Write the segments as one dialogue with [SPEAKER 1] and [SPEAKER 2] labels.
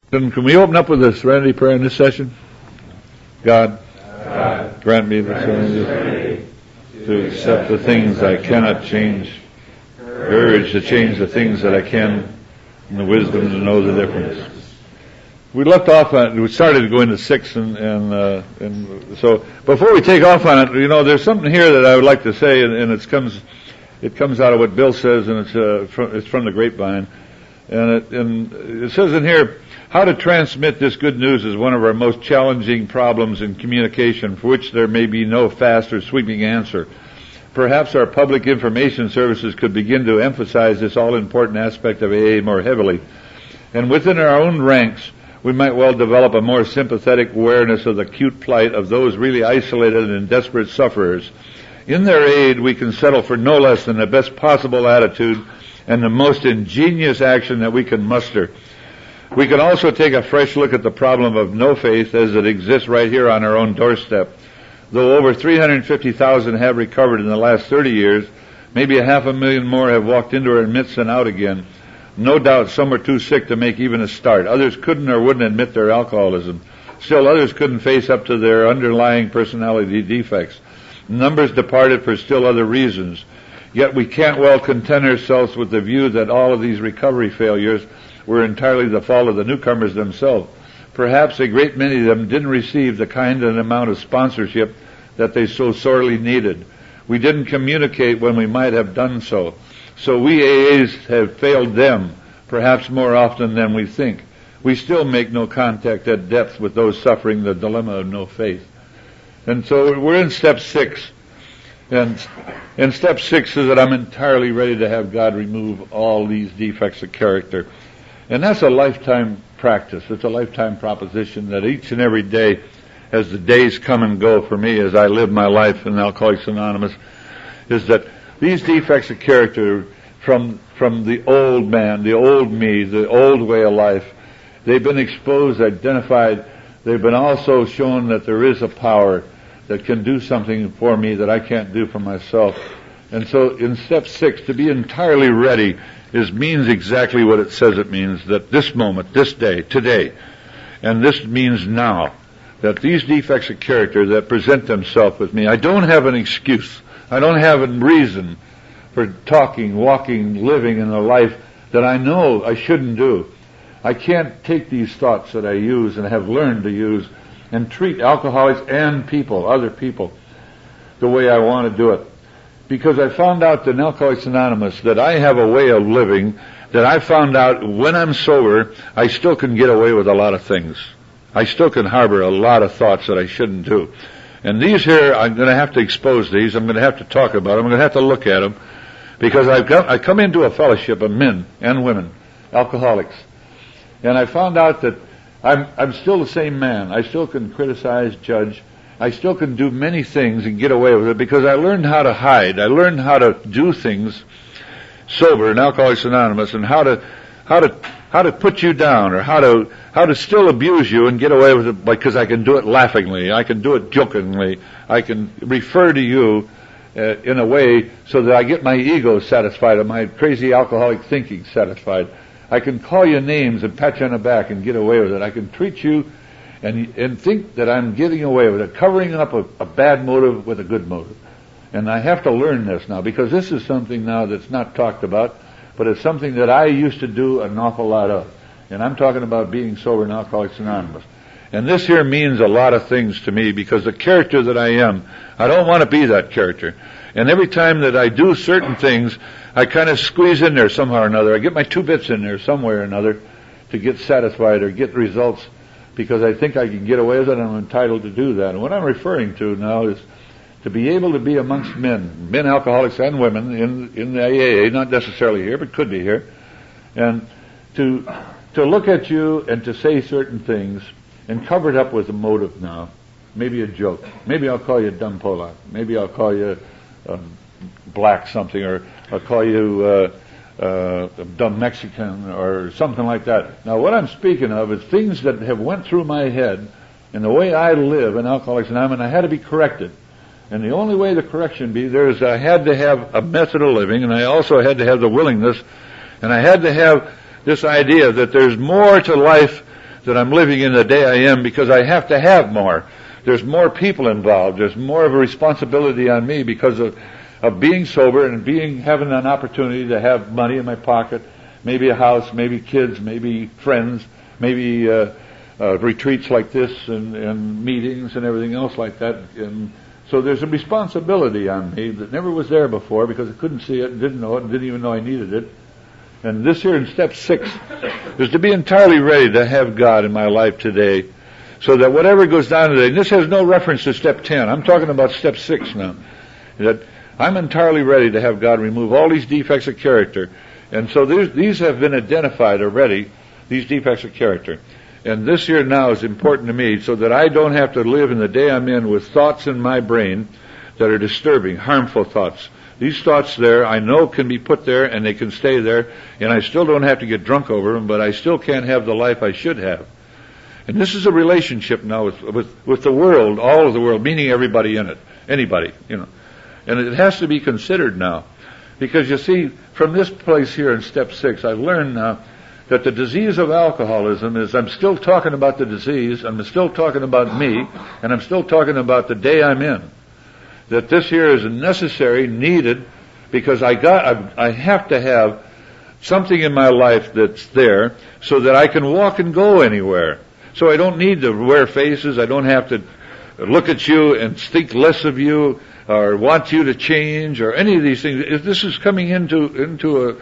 [SPEAKER 1] Then can we open up with a serenity prayer in this session? God, grant me the serenity to accept the things I cannot change, courage to change the things that I can, and the wisdom to know the difference. We left off on it. We started to go into 6, and so before we take off on it, there's something here that I would like to say, and it comes out of what Bill says, and it's from the grapevine, and it says in here, how to transmit this good news is one of our most challenging problems in communication, for which there may be no fast or sweeping answer. Perhaps our public information services could begin to emphasize this all-important aspect of AA more heavily. And within our own ranks, we might well develop a more sympathetic awareness of the acute plight of those really isolated and desperate sufferers. In their aid, we can settle for no less than the best possible attitude and the most ingenious action that we can muster. We can also take a fresh look at the problem of no faith as it exists right here on our own doorstep. Though over 350,000 have recovered in the last 30 years, maybe 500,000 more have walked into our midst and out again. No doubt some were too sick to make even a start. Others couldn't or wouldn't admit their alcoholism. Still others couldn't face up to their underlying personality defects. Numbers departed for still other reasons. Yet we can't well content ourselves with the view that all of these recovery failures were entirely the fault of the newcomers themselves. Perhaps a great many of them didn't receive the kind and amount of sponsorship that they so sorely needed. We didn't communicate when we might have done so. So we AAs have failed them, perhaps more often than we think. We still make no contact at depth with those suffering the dilemma of no faith. And so we're in step 6. And step 6 is that I'm entirely ready to have God remove all these defects of character. And that's a lifetime practice. It's a lifetime proposition that each and every day, as the days come and go for me, as I live my life in Alcoholics Anonymous, is that these defects of character from the old man, the old me, the old way of life, they've been exposed, identified. They've been also shown that there is a power that can do something for me that I can't do for myself. And so in step 6, to be entirely ready means exactly what it says it means, that this moment, this day, today, and this means now, that these defects of character that present themselves with me, I don't have an excuse. I don't have a reason for talking, walking, living in a life that I know I shouldn't do. I can't take these thoughts that I use and have learned to use and treat alcoholics and people, other people, the way I want to do it. Because I found out in Alcoholics Anonymous that I have a way of living that I found out when I'm sober, I still can get away with a lot of things. I still can harbor a lot of thoughts that I shouldn't do. And these here, I'm going to have to expose these. I'm going to have to talk about them. I'm going to have to look at them. Because I come into a fellowship of men and women, alcoholics. And I found out that I'm still the same man. I still can criticize, judge. I still can do many things and get away with it because I learned how to hide. I learned how to do things sober in Alcoholics Anonymous, and how to put you down, or how to still abuse you and get away with it because I can do it laughingly. I can do it jokingly. I can refer to you in a way so that I get my ego satisfied and my crazy alcoholic thinking satisfied. I can call you names and pat you on the back and get away with it. I can treat you and think that I'm getting away with it, covering up a bad motive with a good motive. And I have to learn this now, because this is something now that's not talked about, but it's something that I used to do an awful lot of. And I'm talking about being sober in Alcoholics Anonymous. And this here means a lot of things to me, because the character that I am, I don't want to be that character. And every time that I do certain things, I kind of squeeze in there somehow or another. I get my 2 bits in there somewhere or another to get satisfied or get results, because I think I can get away with it and I'm entitled to do that. And what I'm referring to now is to be able to be amongst men alcoholics and women in the AA, not necessarily here, but could be here, and to look at you and to say certain things and cover it up with a motive now. Maybe a joke. Maybe I'll call you dumb Polak. Maybe I'll call you black something, or I'll call you dumb Mexican or something like that. Now, what I'm speaking of is things that have went through my head and the way I live in Alcoholics Anonymous, and I had to be corrected. And the only way the correction be there is I had to have a method of living, and I also had to have the willingness, and I had to have this idea that there's more to life that I'm living in the day I am because I have to have more. There's more people involved. There's more of a responsibility on me because of being sober and having an opportunity to have money in my pocket, maybe a house, maybe kids, maybe friends, maybe retreats like this and meetings and everything else like that. And so there's a responsibility on me that never was there before because I couldn't see it and didn't know it and didn't even know I needed it. And this here in step 6 is to be entirely ready to have God in my life today, so that whatever goes down today, and this has no reference to step 10. I'm talking about step 6 now. That I'm entirely ready to have God remove all these defects of character. And so these have been identified already, these defects of character. And this here now is important to me so that I don't have to live in the day I'm in with thoughts in my brain that are disturbing, harmful thoughts. These thoughts there, I know can be put there and they can stay there, and I still don't have to get drunk over them, but I still can't have the life I should have. And this is a relationship now with the world, all of the world, meaning everybody in it, anybody, And it has to be considered now. Because you see, from this place here in step 6, I've learned now that the disease of alcoholism is, I'm still talking about the disease, I'm still talking about me, and I'm still talking about the day I'm in. That this here is necessary, needed, because I have to have something in my life that's there so that I can walk and go anywhere. So I don't need to wear faces, I don't have to look at you and think less of you, or want you to change, or any of these things. If this is coming into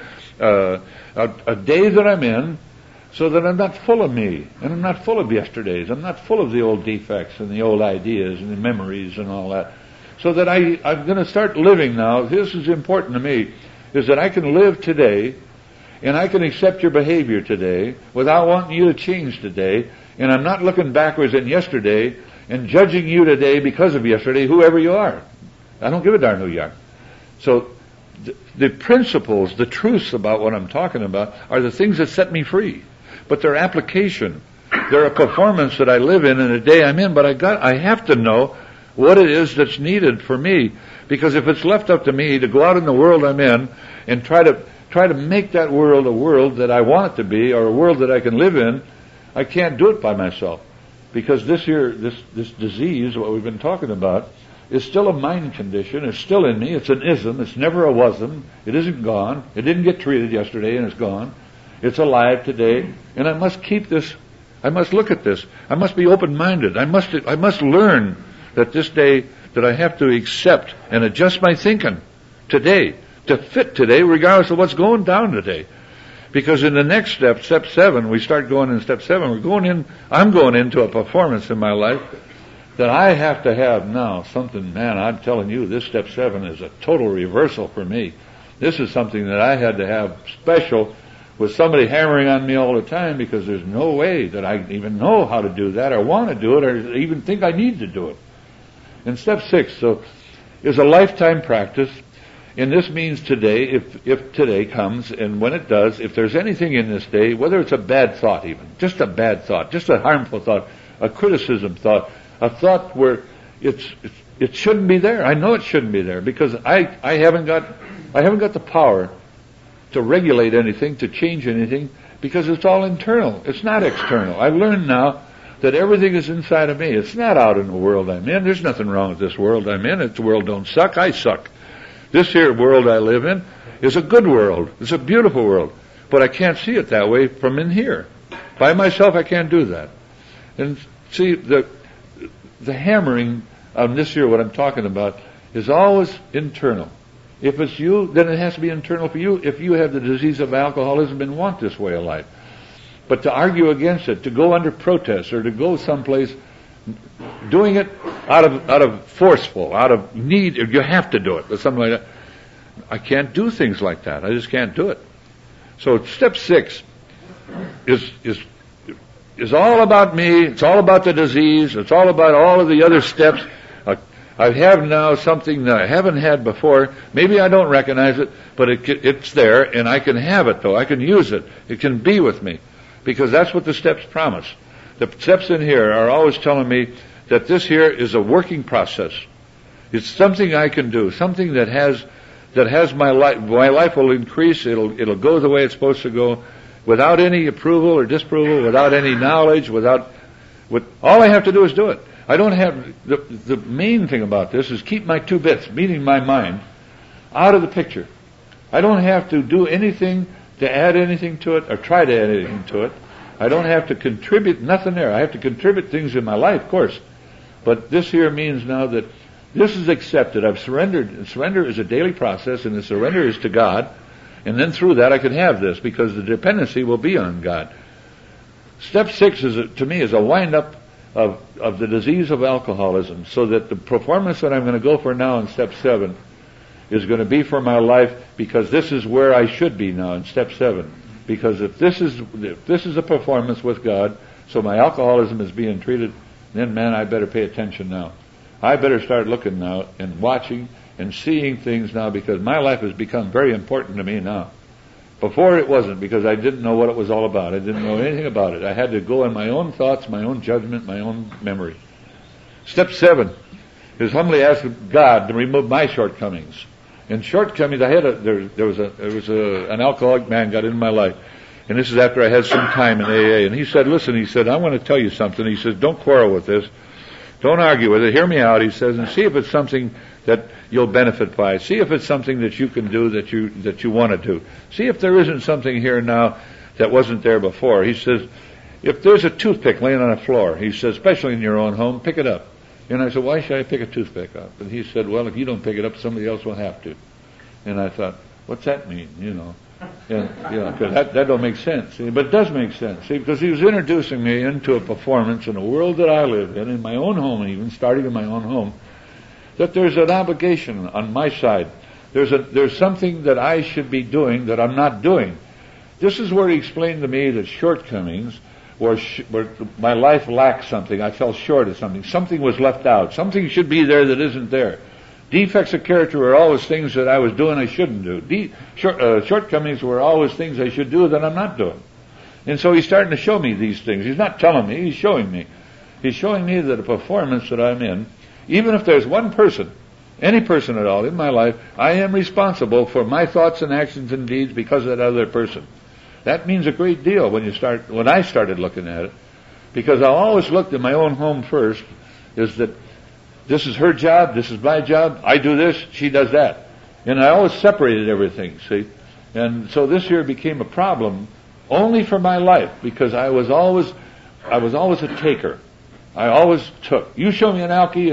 [SPEAKER 1] a day that I'm in, so that I'm not full of me, and I'm not full of yesterdays, I'm not full of the old defects and the old ideas and the memories and all that. So that I'm going to start living now. This is important to me, is that I can live today, and I can accept your behavior today without wanting you to change today, and I'm not looking backwards in yesterday and judging you today because of yesterday, whoever you are. I don't give a darn who you are. So the principles, the truths about what I'm talking about are the things that set me free. But their application, they're a performance that I live in the day I'm in, but I have to know what it is that's needed for me. Because if it's left up to me to go out in the world I'm in and try to make that world a world that I want it to be, or a world that I can live in, I can't do it by myself. Because this disease, what we've been talking about, is still a mind condition. It's still in me. It's an ism. It's never a wasm. It isn't gone. It didn't get treated yesterday and it's gone. It's alive today. And I must keep this. I must look at this. I must be open-minded. I must learn that this day that I have to accept and adjust my thinking today to fit today, regardless of what's going down today. Because in the next step, step 7, we start going in step 7. I'm going into a performance in my life that I have to have now something. Man, I'm telling you, this step 7 is a total reversal for me. This is something that I had to have special, with somebody hammering on me all the time, because there's no way that I even know how to do that, or want to do it, or even think I need to do it. And step 6, so, is a lifetime practice, and this means today, if today comes, and when it does, if there's anything in this day, whether it's a bad thought even, just a bad thought, just a harmful thought, a criticism thought, a thought where it shouldn't be there. I know it shouldn't be there, because I haven't got the power to regulate anything, to change anything, because it's all internal. It's not external. I've learned now that everything is inside of me. It's not out in the world I'm in. There's nothing wrong with this world I'm in. The world don't suck. I suck. This here world I live in is a good world. It's a beautiful world. But I can't see it that way from in here. By myself, I can't do that. And see, the hammering on this here, what I'm talking about, is always internal. If it's you, then it has to be internal for you. If you have the disease of alcoholism and want this way of life. But to argue against it, to go under protest, or to go someplace doing it out of forceful, out of need, you have to do it, or something like that. I can't do things like that. I just can't do it. So step 6 is all about me. It's all about the disease. It's all about all of the other steps. I have now something that I haven't had before. Maybe I don't recognize it, but it's there, and I can have it, though. I can use it. It can be with me, because that's what the steps promise. The steps in here are always telling me that this here is a working process. It's something I can do, something that has my life. My life will increase. It'll go the way it's supposed to go, without any approval or disapproval, without any knowledge, all I have to do is do it. I don't have, the main thing about this is keep my two bits, meaning my mind, out of the picture. I don't have to do anything to add anything to it or try to add anything to it. I don't have to contribute nothing there. I have to contribute things in my life, of course. But this here means now that this is accepted. I've surrendered. And surrender is a daily process, and the surrender is to God. And then through that I can have this, because the dependency will be on God. Step 6 to me is a wind-up of the disease of alcoholism, so that the performance that I'm going to go for now in Step 7 is going to be for my life, because this is where I should be now in Step 7. Because if this is a performance with God, so my alcoholism is being treated, then man, I better pay attention now. I better start looking now and watching and seeing things now, because my life has become very important to me now. Before it wasn't, because I didn't know what it was all about. I didn't know anything about it. I had to go in my own thoughts, my own judgment, my own memory. Step 7 is humbly ask God to remove my shortcomings. And shortcomings, I had an alcoholic man got into my life, and this is after I had some time in AA. And he said, "Listen," he said, "I want to tell you something." He says, "Don't quarrel with this. Don't argue with it. Hear me out," he says, "and see if it's something that you'll benefit by. See if it's something that you can do that you want to do. See if there isn't something here now that wasn't there before." He says, "If there's a toothpick laying on the floor," he says, "especially in your own home, pick it up." And I said, "Why should I pick a toothpick up?" And he said, "Well, if you don't pick it up, somebody else will have to." And I thought, what's that mean? And, because that don't make sense. See? But it does make sense. See, because he was introducing me into a performance in a world that I live in my own home, even starting in my own home, that there's an obligation on my side. There's something that I should be doing that I'm not doing. This is where he explained to me that shortcomings, where my life lacked something. I fell short of something. Something was left out. Something should be there that isn't there. Defects of character were always things that I was doing I shouldn't do. Shortcomings were always things I should do that I'm not doing. And so he's starting to show me these things. He's not telling me, he's showing me. He's showing me that a performance that I'm in, even if there's one person, any person at all in my life, I am responsible for my thoughts and actions and deeds because of that other person. That means a great deal when I started looking at it, because I always looked at my own home first, is that this is her job, this is my job, I do this, she does that. And I always separated everything, see? And so this here became a problem only for my life, because I was always a taker. I always took. You show me an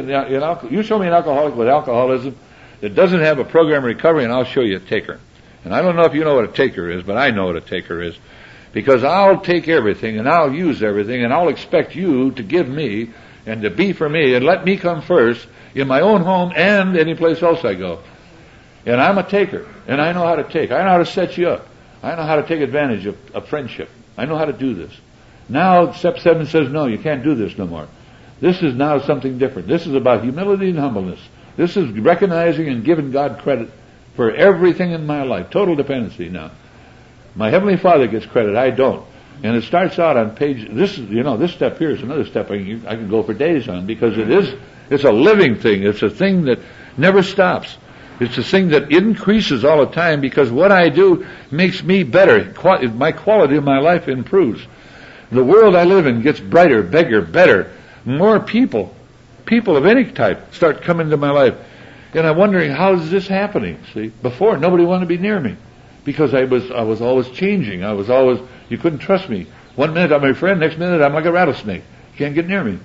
[SPEAKER 1] alcoholic with alcoholism that doesn't have a program of recovery, and I'll show you a taker. And I don't know if you know what a taker is, but I know what a taker is. Because I'll take everything, and I'll use everything, and I'll expect you to give me, and to be for me, and let me come first in my own home and any place else I go. And I'm a taker, and I know how to take. I know how to set you up. I know how to take advantage of friendship. I know how to do this. Now, Step 7 says, no, you can't do this no more. This is now something different. This is about humility and humbleness. This is recognizing and giving God credit for everything in my life. Total dependency now. My Heavenly Father gets credit, I don't. And it starts out on page, this step here is another step I can go for days on, because it's a living thing. It's a thing that never stops. It's a thing that increases all the time, because what I do makes me better. My quality of my life improves. The world I live in gets brighter, bigger, better. More people of any type start coming to my life. And I'm wondering, how is this happening? See, before nobody wanted to be near me, because I was always changing. You couldn't trust me. One minute I'm my friend, next minute I'm like a rattlesnake. You can't get near me.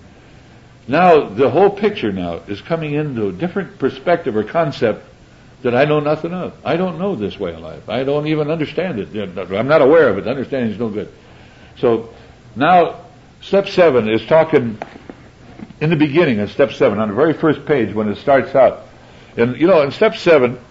[SPEAKER 1] Now, the whole picture now is coming into a different perspective or concept that I know nothing of. I don't know this way of life. I don't even understand it. I'm not aware of it. Understanding is no good. So, now, Step 7 is talking in the beginning of Step 7, on the very first page when it starts out. And, in Step 7,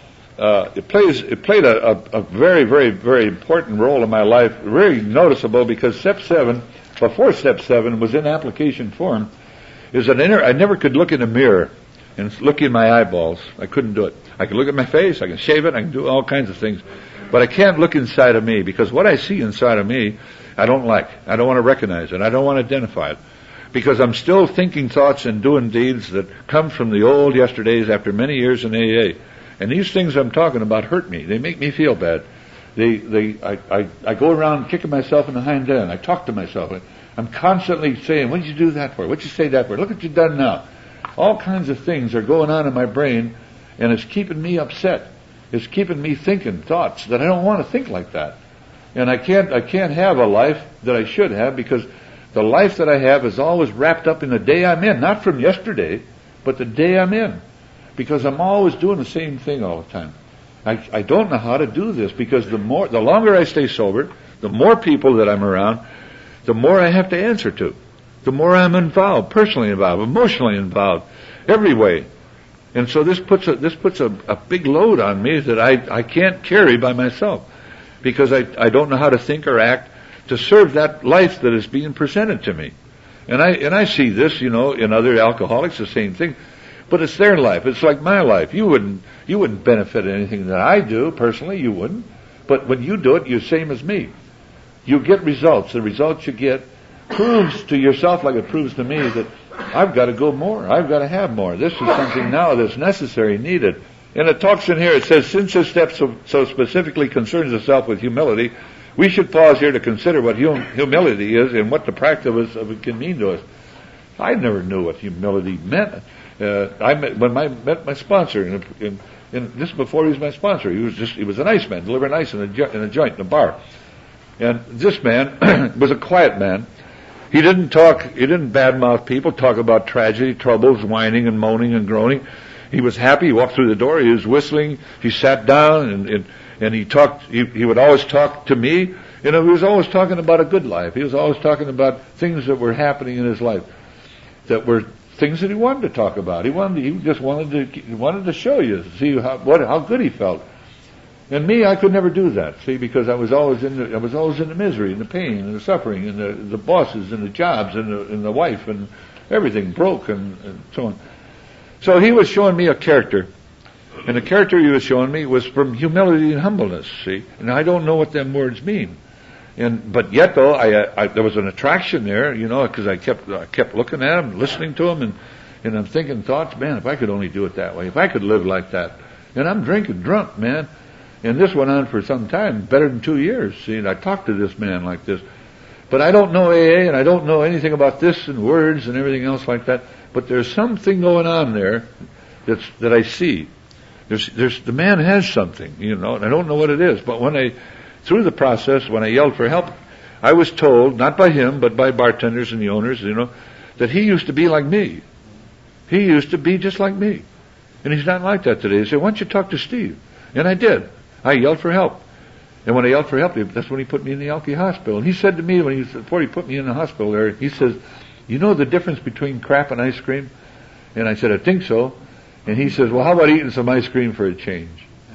[SPEAKER 1] it played a very, very, very important role in my life, very noticeable, because before Step 7 was in application form, is I never could look in a mirror and look in my eyeballs. I couldn't do it. I can look at my face, I can shave it, I can do all kinds of things, but I can't look inside of me, because what I see inside of me, I don't like. I don't want to recognize it. I don't want to identify it, because I'm still thinking thoughts and doing deeds that come from the old yesterdays after many years in AA. And these things I'm talking about hurt me. They make me feel bad. I go around kicking myself in the hind end. I talk to myself. I'm constantly saying, what did you do that for? What did you say that for? Look what you've done now. All kinds of things are going on in my brain, and it's keeping me upset. It's keeping me thinking thoughts that I don't want to think like that. And I can't have a life that I should have, because the life that I have is always wrapped up in the day I'm in. Not from yesterday, but the day I'm in. Because I'm always doing the same thing all the time. I don't know how to do this, because the longer I stay sober, the more people that I'm around, the more I have to answer to. The more I'm involved, personally involved, emotionally involved, every way. And so this puts a big load on me that I can't carry by myself, because I don't know how to think or act to serve that life that is being presented to me. And I see this, in other alcoholics, the same thing. But it's their life. It's like my life. You wouldn't benefit anything that I do personally. You wouldn't. But when you do it, you're the same as me. You get results. The results you get proves to yourself, like it proves to me, that I've got to go more. I've got to have more. This is something now that's necessary, needed. And it talks in here, it says, since this step so specifically concerns itself with humility, we should pause here to consider what humility is and what the practice of it can mean to us. I never knew what humility meant. When I met my sponsor, and this before he was my sponsor, he was an ice man, delivering ice in a joint in a bar. And this man was a quiet man. He didn't badmouth people, talk about tragedy, troubles, whining and moaning and groaning. He was happy. He walked through the door. He was whistling. He sat down and he talked. He would always talk to me. He was always talking about a good life. He was always talking about things that were happening in his life, that were things that he wanted to talk about. He just wanted to show you, see how good he felt. And me, I could never do that, see, because I was always in the misery and the pain and the suffering and the bosses and the jobs and the wife and everything broke and so on. So he was showing me a character, and the character he was showing me was from humility and humbleness, see. And I don't know what them words mean. But yet though, there was an attraction there, because I kept looking at him, listening to him, and I'm thinking thoughts, man, if I could only do it that way, if I could live like that. And I'm drunk, man. And this went on for some time, better than 2 years, see, and I talked to this man like this. But I don't know AA, and I don't know anything about this and words and everything else like that. But there's something going on there that I see. The man has something, and I don't know what it is. But through the process, when I yelled for help, I was told, not by him, but by bartenders and the owners, that he used to be like me. He used to be just like me. And he's not like that today. They said, why don't you talk to Steve? And I did. I yelled for help. And when I yelled for help, that's when he put me in the Elkie Hospital. And he said to me, before he put me in the hospital there, he says, you know the difference between crap and ice cream? And I said, I think so. And he says, well, how about eating some ice cream for a change?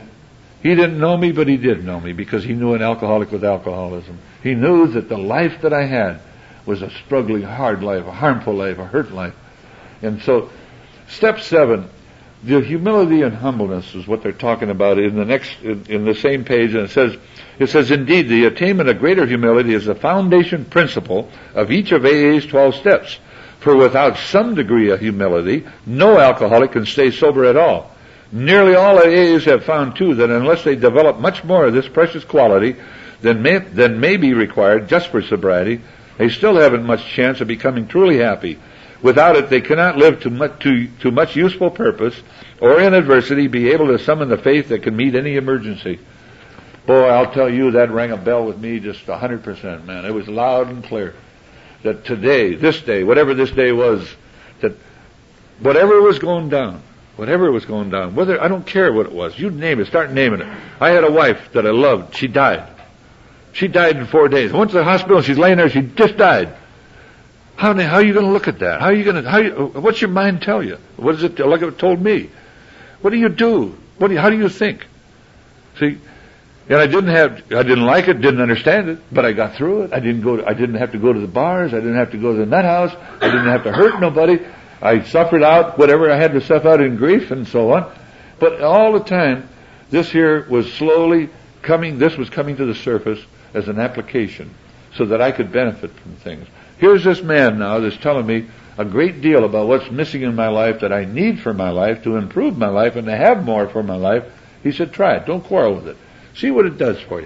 [SPEAKER 1] He didn't know me, but he did know me, because he knew an alcoholic with alcoholism. He knew that the life that I had was a struggling, hard life, a harmful life, a hurt life. And so, step 7, the humility and humbleness is what they're talking about in the same page, and it says, indeed, the attainment of greater humility is the foundation principle of each of AA's 12 steps. For without some degree of humility, no alcoholic can stay sober at all. Nearly all AAs have found, too, that unless they develop much more of this precious quality than may be required just for sobriety, they still haven't much chance of becoming truly happy. Without it, they cannot live to much useful purpose, or in adversity be able to summon the faith that can meet any emergency. Boy, I'll tell you, that rang a bell with me just 100%, man. It was loud and clear that today, this day, whatever this day was, that whatever was going down, whether, I don't care what it was, you name it, start naming it. I had a wife that I loved. She died. She died in 4 days. I went to the hospital, she's laying there, she just died. How are you going to look at that? What's your mind tell you? What is it like it told me? What do you do? How do you think? See, and I didn't like it, didn't understand it, but I got through it. I didn't have to go to the bars, I didn't have to go to the nut house, I didn't have to hurt nobody. I suffered out whatever I had to suffer out in grief and so on. But all the time, this was coming to the surface as an application so that I could benefit from things. Here's this man now that's telling me a great deal about what's missing in my life that I need for my life to improve my life and to have more for my life. He said, try it. Don't quarrel with it. See what it does for you.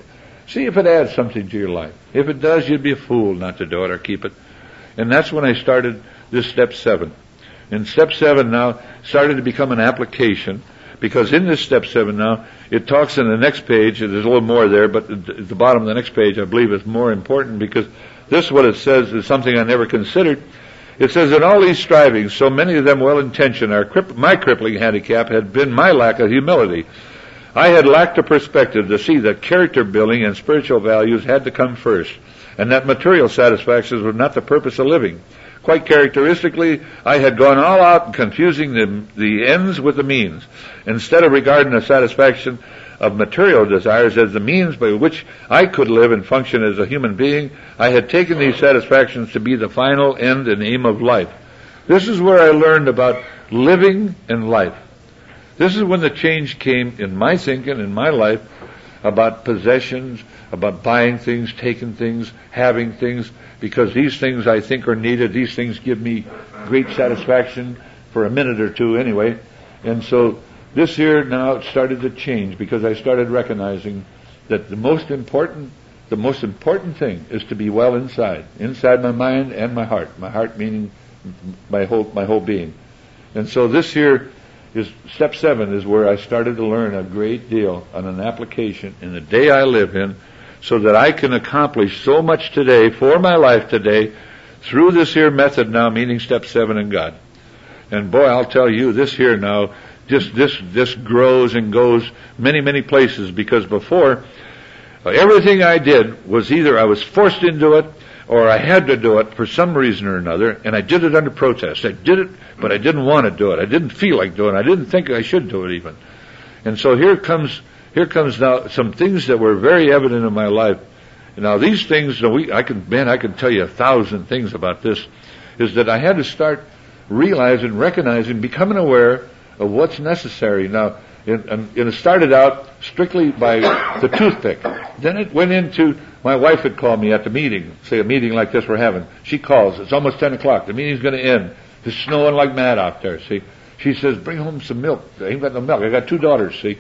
[SPEAKER 1] See if it adds something to your life. If it does, you'd be a fool not to do it or keep it. And that's when I started this step 7. And step 7 now started to become an application, because in this step 7 now, it talks in the next page, and there's a little more there, but at the bottom of the next page I believe is more important, because this, what it says, is something I never considered. It says, in all these strivings, so many of them well-intentioned, my crippling handicap had been my lack of humility. I had lacked a perspective to see that character building and spiritual values had to come first, and that material satisfactions were not the purpose of living. Quite characteristically, I had gone all out in confusing the ends with the means. Instead of regarding the satisfaction of material desires as the means by which I could live and function as a human being, I had taken these satisfactions to be the final end and aim of life. This is where I learned about living and life. This is when the change came in my thinking, in my life, about possessions, about buying things, taking things, having things, because these things I think are needed. These things give me great satisfaction for a minute or two anyway. And so this here now started to change, because I started recognizing that the most important thing is to be well inside my mind and my heart meaning my whole being. And so this here is step 7, is where I started to learn a great deal on an application in the day I live in, so that I can accomplish so much today for my life today through this here method now, meaning step 7 in God. And boy, I'll tell you, this here now, this grows and goes many, many places, because before, everything I did was either I was forced into it or I had to do it for some reason or another, and I did it under protest. I did it, but I didn't want to do it. I didn't feel like doing it. I didn't think I should do it even. And so here comes now some things that were very evident in my life. Now these things, I can tell you 1,000 things about this, is that I had to start realizing, recognizing, becoming aware of what's necessary. Now, it started out strictly by the toothpick. Then it went into, my wife had called me at the meeting, say a meeting like this we're having. She calls, it's almost 10 o'clock, the meeting's going to end. It's snowing like mad out there, see. She says, bring home some milk. I ain't got no milk. I got 2 daughters, see.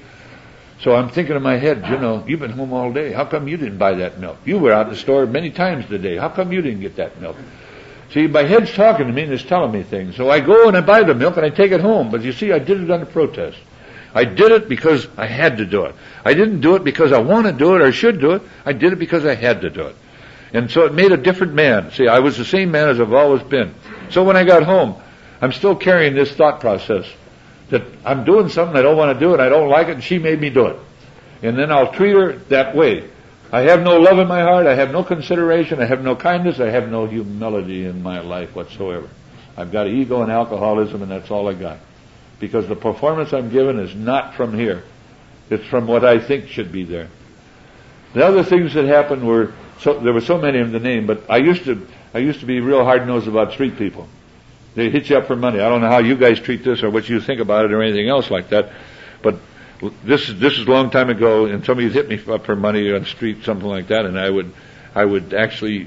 [SPEAKER 1] So I'm thinking in my head, you've been home all day. How come you didn't buy that milk? You were out in the store many times today. How come you didn't get that milk? See, my head's talking to me and it's telling me things. So I go and I buy the milk and I take it home. But you see, I did it under protest. I did it because I had to do it. I didn't do it because I want to do it or should do it. I did it because I had to do it. And so it made a different man. See, I was the same man as I've always been. So when I got home, I'm still carrying this thought process that I'm doing something I don't want to do and I don't like it, and she made me do it. And then I'll treat her that way. I have no love in my heart. I have no consideration. I have no kindness. I have no humility in my life whatsoever. I've got ego and alcoholism, and that's all I got. Because the performance I'm given is not from here. It's from what I think should be there. The other things that happened were, there were so many of them to name, but I used to be real hard-nosed about street people. They hit you up for money. I don't know how you guys treat this or what you think about it or anything else like that, but this is a long time ago, and somebody hit me up for money on the street, something like that, and I would actually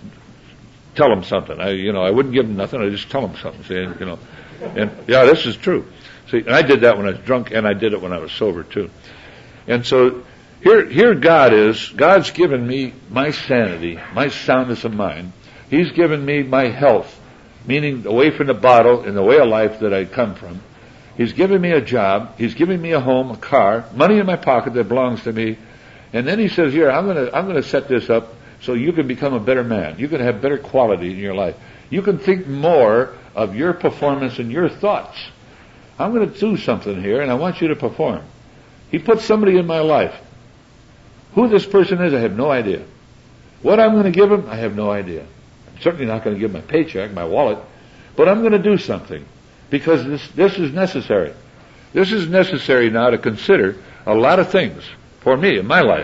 [SPEAKER 1] tell them something. I wouldn't give them nothing. I'd just tell them something, saying, and yeah, this is true. See, and I did that when I was drunk, and I did it when I was sober too. And so here God's given me my sanity, my soundness of mind. He's given me my health, meaning away from the bottle and the way of life that I come from. He's given me a job. He's given me a home, a car, money in my pocket that belongs to me. And then he says, here, I'm going to set this up so you can become a better man. You can have better quality in your life. You can think more of your performance and your thoughts. I'm going to do something here, and I want you to perform. He put somebody in my life. Who this person is, I have no idea. What I'm going to give him, I have no idea. I'm certainly not going to give him my paycheck, my wallet, but I'm going to do something. Because this is necessary. This is necessary now to consider a lot of things for me in my life.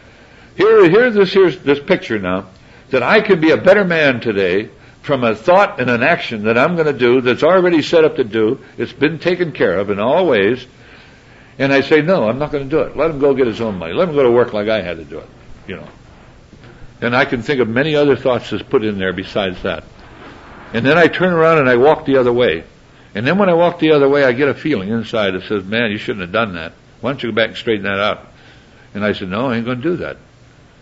[SPEAKER 1] Here's this picture now, that I can be a better man today from a thought and an action that I'm going to do that's already set up to do. It's been taken care of in all ways. And I say, no, I'm not going to do it. Let him go get his own money. Let him go to work like I had to do it, And I can think of many other thoughts that's put in there besides that. And then I turn around and I walk the other way. And then when I walk the other way, I get a feeling inside that says, man, you shouldn't have done that. Why don't you go back and straighten that out? And I said, no, I ain't going to do that.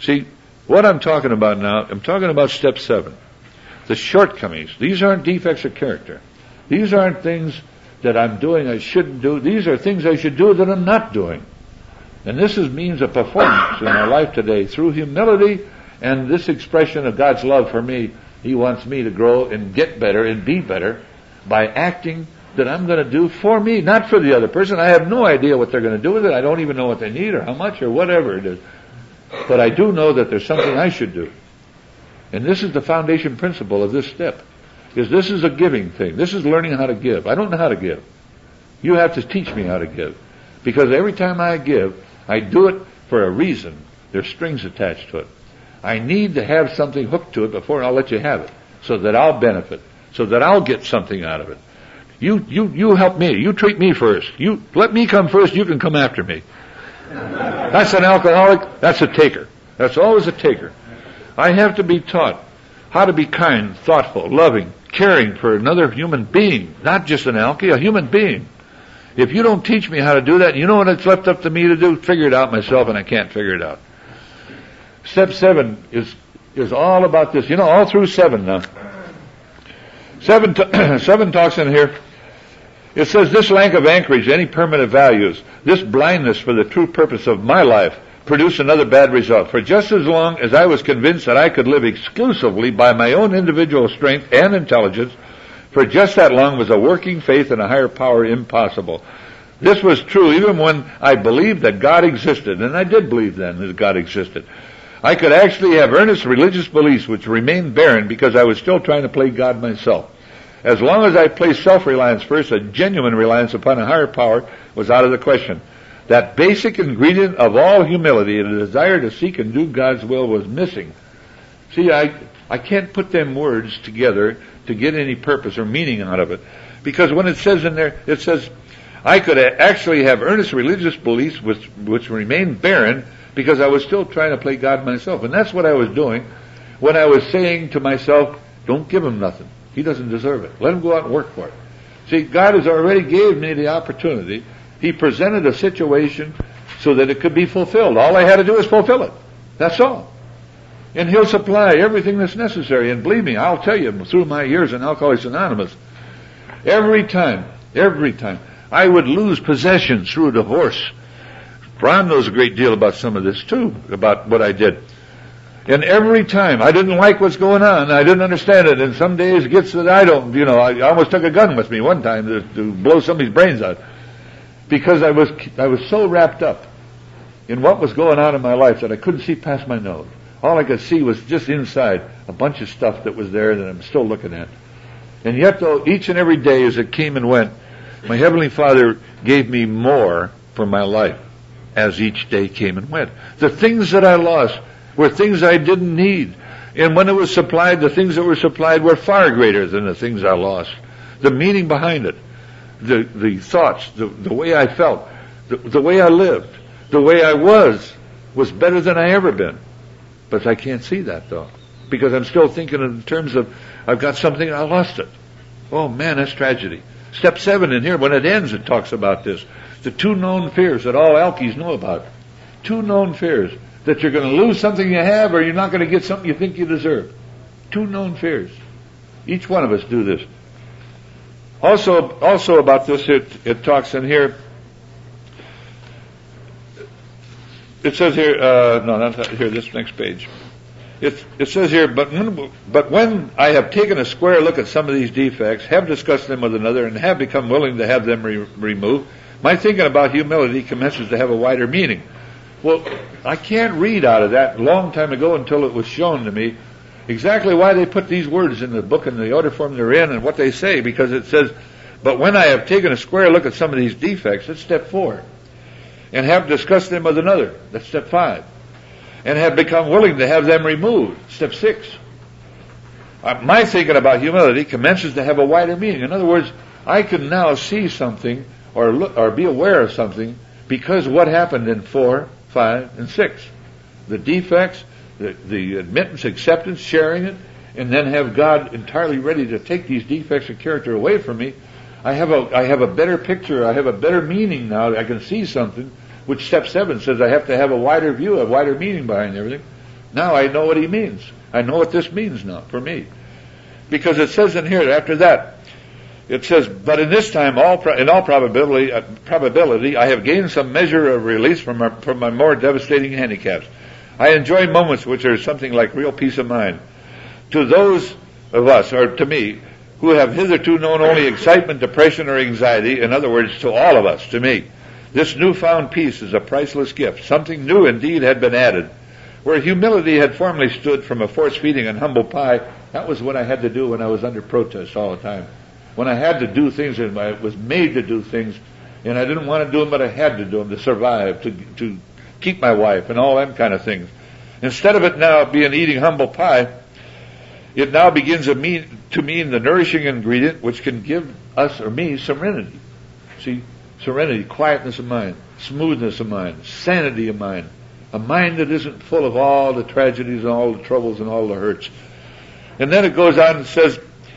[SPEAKER 1] See, what I'm talking about now, I'm talking about step 7. The shortcomings. These aren't defects of character. These aren't things that I'm doing I shouldn't do. These are things I should do that I'm not doing. And this is means of performance in my life today through humility and this expression of God's love for me. He wants me to grow and get better and be better by acting that I'm going to do for me, not for the other person. I have no idea what they're going to do with it. I don't even know what they need or how much or whatever it is. But I do know that there's something I should do. And this is the foundation principle of this step. Because this is a giving thing. This is learning how to give. I don't know how to give. You have to teach me how to give. Because every time I give, I do it for a reason. There's strings attached to it. I need to have something hooked to it before I'll let you have it. So that I'll benefit. So that I'll get something out of it. You help me. You treat me first. You let me come first. You can come after me. That's an alcoholic. That's a taker. That's always a taker. I have to be taught how to be kind, thoughtful, loving, caring for another human being. Not just an alky, a human being. If you don't teach me how to do that, you know what it's left up to me to do? Figure it out myself, and I can't figure it out. Step 7 is all about this. You know, all through 7 now. 7 talks in here. It says, this lack of anchorage, any permanent values, this blindness for the true purpose of my life, produce another bad result. For just as long as I was convinced that I could live exclusively by my own individual strength and intelligence, for just that long was a working faith in a higher power impossible. This was true even when I believed that God existed, and I did believe then that God existed. I could actually have earnest religious beliefs which remained barren because I was still trying to play God myself. As long as I placed self-reliance first, a genuine reliance upon a higher power was out of the question. That basic ingredient of all humility, and the desire to seek and do God's will, was missing. See, I can't put them words together to get any purpose or meaning out of it. Because when it says in there, it says, I could actually have earnest religious beliefs which remained barren because I was still trying to play God myself. And that's what I was doing when I was saying to myself, don't give him nothing. He doesn't deserve it. Let him go out and work for it. See, God has already gave me the opportunity. He presented a situation so that it could be fulfilled. All I had to do is fulfill it. That's all. And he'll supply everything that's necessary. And believe me, I'll tell you, through my years in Alcoholics Anonymous, every time, I would lose possessions through a divorce. Ron knows a great deal about some of this too, about what I did. And every time, I didn't like what's going on. I didn't understand it. And some days it gets that I don't, I almost took a gun with me one time to blow somebody's brains out. Because I was so wrapped up in what was going on in my life that I couldn't see past my nose. All I could see was just inside a bunch of stuff that was there that I'm still looking at. And yet, though, each and every day as it came and went, my Heavenly Father gave me more for my life as each day came and went. The things that I lost were things I didn't need. And when it was supplied, the things that were supplied were far greater than the things I lost. The meaning behind it, the thoughts, the way I felt, the way I lived, the way I was better than I ever been. But I can't see that, though, because I'm still thinking in terms of, I've got something and I lost it. Oh man, that's tragedy. Step 7 in here, when it ends, it talks about this. The 2 known fears that all alkies know about. 2 known fears. That you're going to lose something you have, or you're not going to get something you think you deserve. 2 known fears. Each one of us do this. Also about this, it talks in here. It says here, no, not here, this next page. It says here, but when I have taken a square look at some of these defects, have discussed them with another, and have become willing to have them removed, my thinking about humility commences to have a wider meaning. Well, I can't read out of that a long time ago until it was shown to me exactly why they put these words in the book and the order form they're in and what they say, because it says, but when I have taken a square look at some of these defects, that's step 4, and have discussed them with another, that's step 5, and have become willing to have them removed, step 6. My thinking about humility commences to have a wider meaning. In other words, I can now see something or be aware of something because of what happened in 4, 5, and 6. The defects, the admittance, acceptance, sharing it, and then have God entirely ready to take these defects of character away from me. I have a better picture. I have a better meaning now. I can see something, which step 7 says I have to have a wider view, a wider meaning behind everything. Now I know what he means. I know what this means now for me. Because it says in here, after that, it says, but in this time, in all probability, I have gained some measure of release from my more devastating handicaps. I enjoy moments which are something like real peace of mind. To those of us, or to me, who have hitherto known only excitement, depression, or anxiety, in other words, to all of us, to me, this newfound peace is a priceless gift. Something new indeed had been added. Where humility had formerly stood from a force-feeding and humble pie, that was what I had to do when I was under protest all the time. When I had to do things, and I was made to do things, and I didn't want to do them, but I had to do them to survive, to keep my wife, and all that kind of things. Instead of it now being eating humble pie, it now begins to mean the nourishing ingredient which can give us, or me, serenity. See, serenity, quietness of mind, smoothness of mind, sanity of mind, a mind that isn't full of all the tragedies and all the troubles and all the hurts. And then it goes on and says,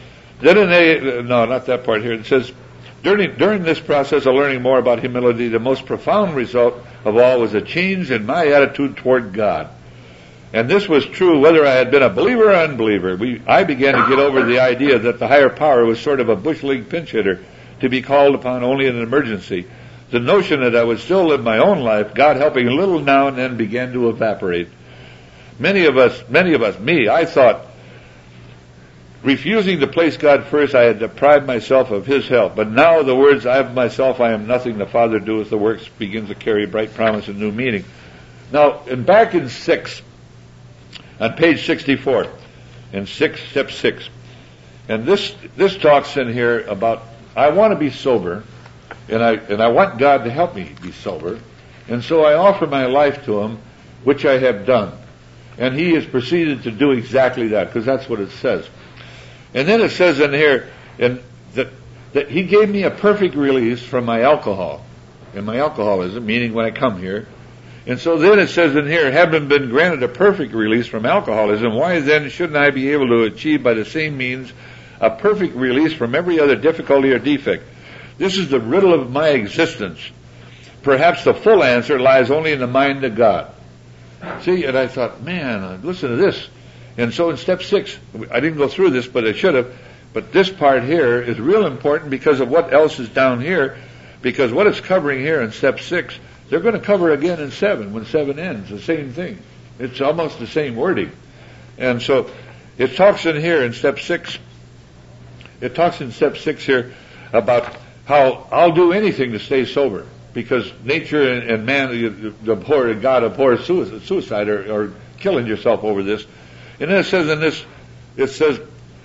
[SPEAKER 1] not that part here. It says, during this process of learning more about humility, the most profound result of all was a change in my attitude toward God. And this was true whether I had been a believer or unbeliever. I began to get over the idea that the higher power was sort of a bush league pinch hitter to be called upon only in an emergency. The notion that I would still live my own life, God helping a little now and then, began to evaporate. Many of us, I thought, refusing to place God first, I had deprived myself of His help. But now the words, I of myself, I am nothing, the Father doeth the works, begins to carry bright promise and new meaning. Now, back in 6, on page 64, in 6, step 6, and this talks in here about, I want to be sober, and I want God to help me be sober, and so I offer my life to Him, which I have done. And He has proceeded to do exactly that, because that's what it says. And then it says in here that He gave me a perfect release from my alcohol and my alcoholism, meaning when I come here. And so then it says in here, having been granted a perfect release from alcoholism, why then shouldn't I be able to achieve by the same means a perfect release from every other difficulty or defect? This is the riddle of my existence. Perhaps the full answer lies only in the mind of God. See, and I thought, man, listen to this. And so in step 6, I didn't go through this, but I should have. But this part here is real important because of what else is down here. Because what it's covering here in step 6, they're going to cover again in 7, when 7 ends, the same thing. It's almost the same wording. And so it talks in here in step 6. It talks in step 6 here about how I'll do anything to stay sober. Because nature and man, God abhors suicide or killing yourself over this. And then it says in this, it says,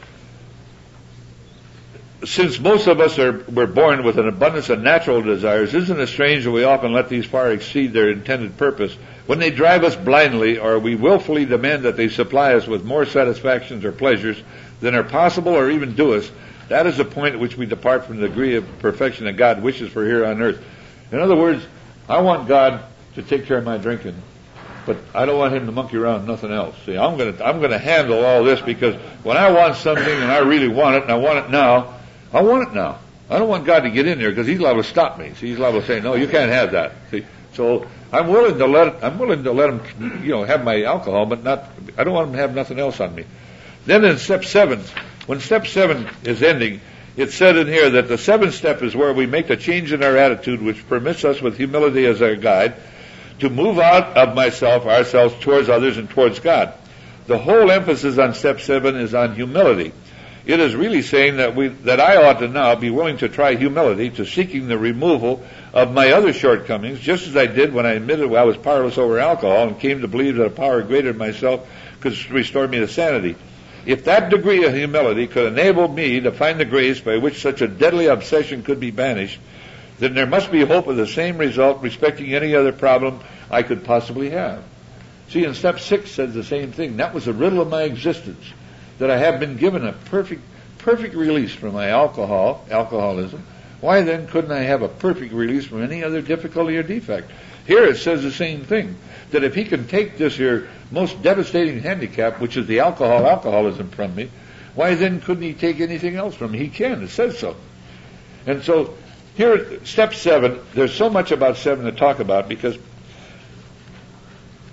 [SPEAKER 1] since most of us were born with an abundance of natural desires, isn't it strange that we often let these far exceed their intended purpose? When they drive us blindly, or we willfully demand that they supply us with more satisfactions or pleasures than are possible or even due us, that is the point at which we depart from the degree of perfection that God wishes for here on earth. In other words, I want God to take care of my drinking, but I don't want Him to monkey around with nothing else. See, I'm going to handle all this, because when I want something and I really want it and I want it now, I want it now. I don't want God to get in there, because He's liable to stop me. See, He's liable to say, no, you can't have that. See, so I'm willing to let Him, have my alcohol, but I don't want Him to have nothing else on me. Then in step 7, when step 7 is ending, it said in here that the 7th step is where we make the change in our attitude, which permits us, with humility as our guide, to move out of ourselves towards others and towards God. The whole emphasis on step 7 is on humility. It is really saying that I ought to now be willing to try humility, to seeking the removal of my other shortcomings, just as I did when I admitted I was powerless over alcohol and came to believe that a power greater than myself could restore me to sanity. If that degree of humility could enable me to find the grace by which such a deadly obsession could be banished, then there must be hope of the same result respecting any other problem I could possibly have. See, in step 6 says the same thing. That was the riddle of my existence, that I have been given a perfect release from my alcoholism. Why then couldn't I have a perfect release from any other difficulty or defect? Here it says the same thing, that if He can take this here most devastating handicap, which is the alcoholism from me, why then couldn't He take anything else from me? He can. It says so. And so here, step 7, there's so much about 7 to talk about, because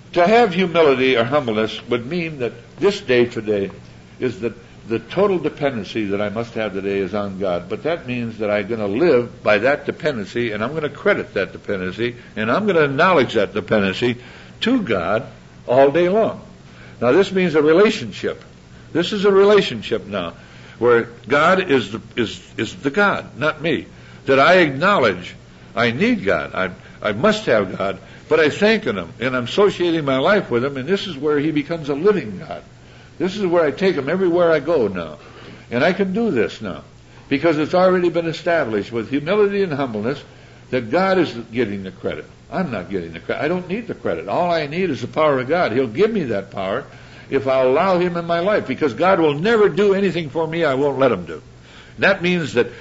[SPEAKER 1] To have humility or humbleness would mean that this day today is that the total dependency that I must have today is on God. But that means that I'm going to live by that dependency, and I'm going to credit that dependency, and I'm going to acknowledge that dependency to God all day long. Now this means a relationship. This is a relationship now, where God is the God, not me. That I acknowledge I need God. I must have God, but I thank Him, and I'm associating my life with Him, and this is where He becomes a living God. This is where I take Him everywhere I go now. And I can do this now, because it's already been established with humility and humbleness that God is getting the credit. I'm not getting the credit. I don't need the credit. All I need is the power of God. He'll give me that power if I allow Him in my life, because God will never do anything for me I won't let Him do. And that means that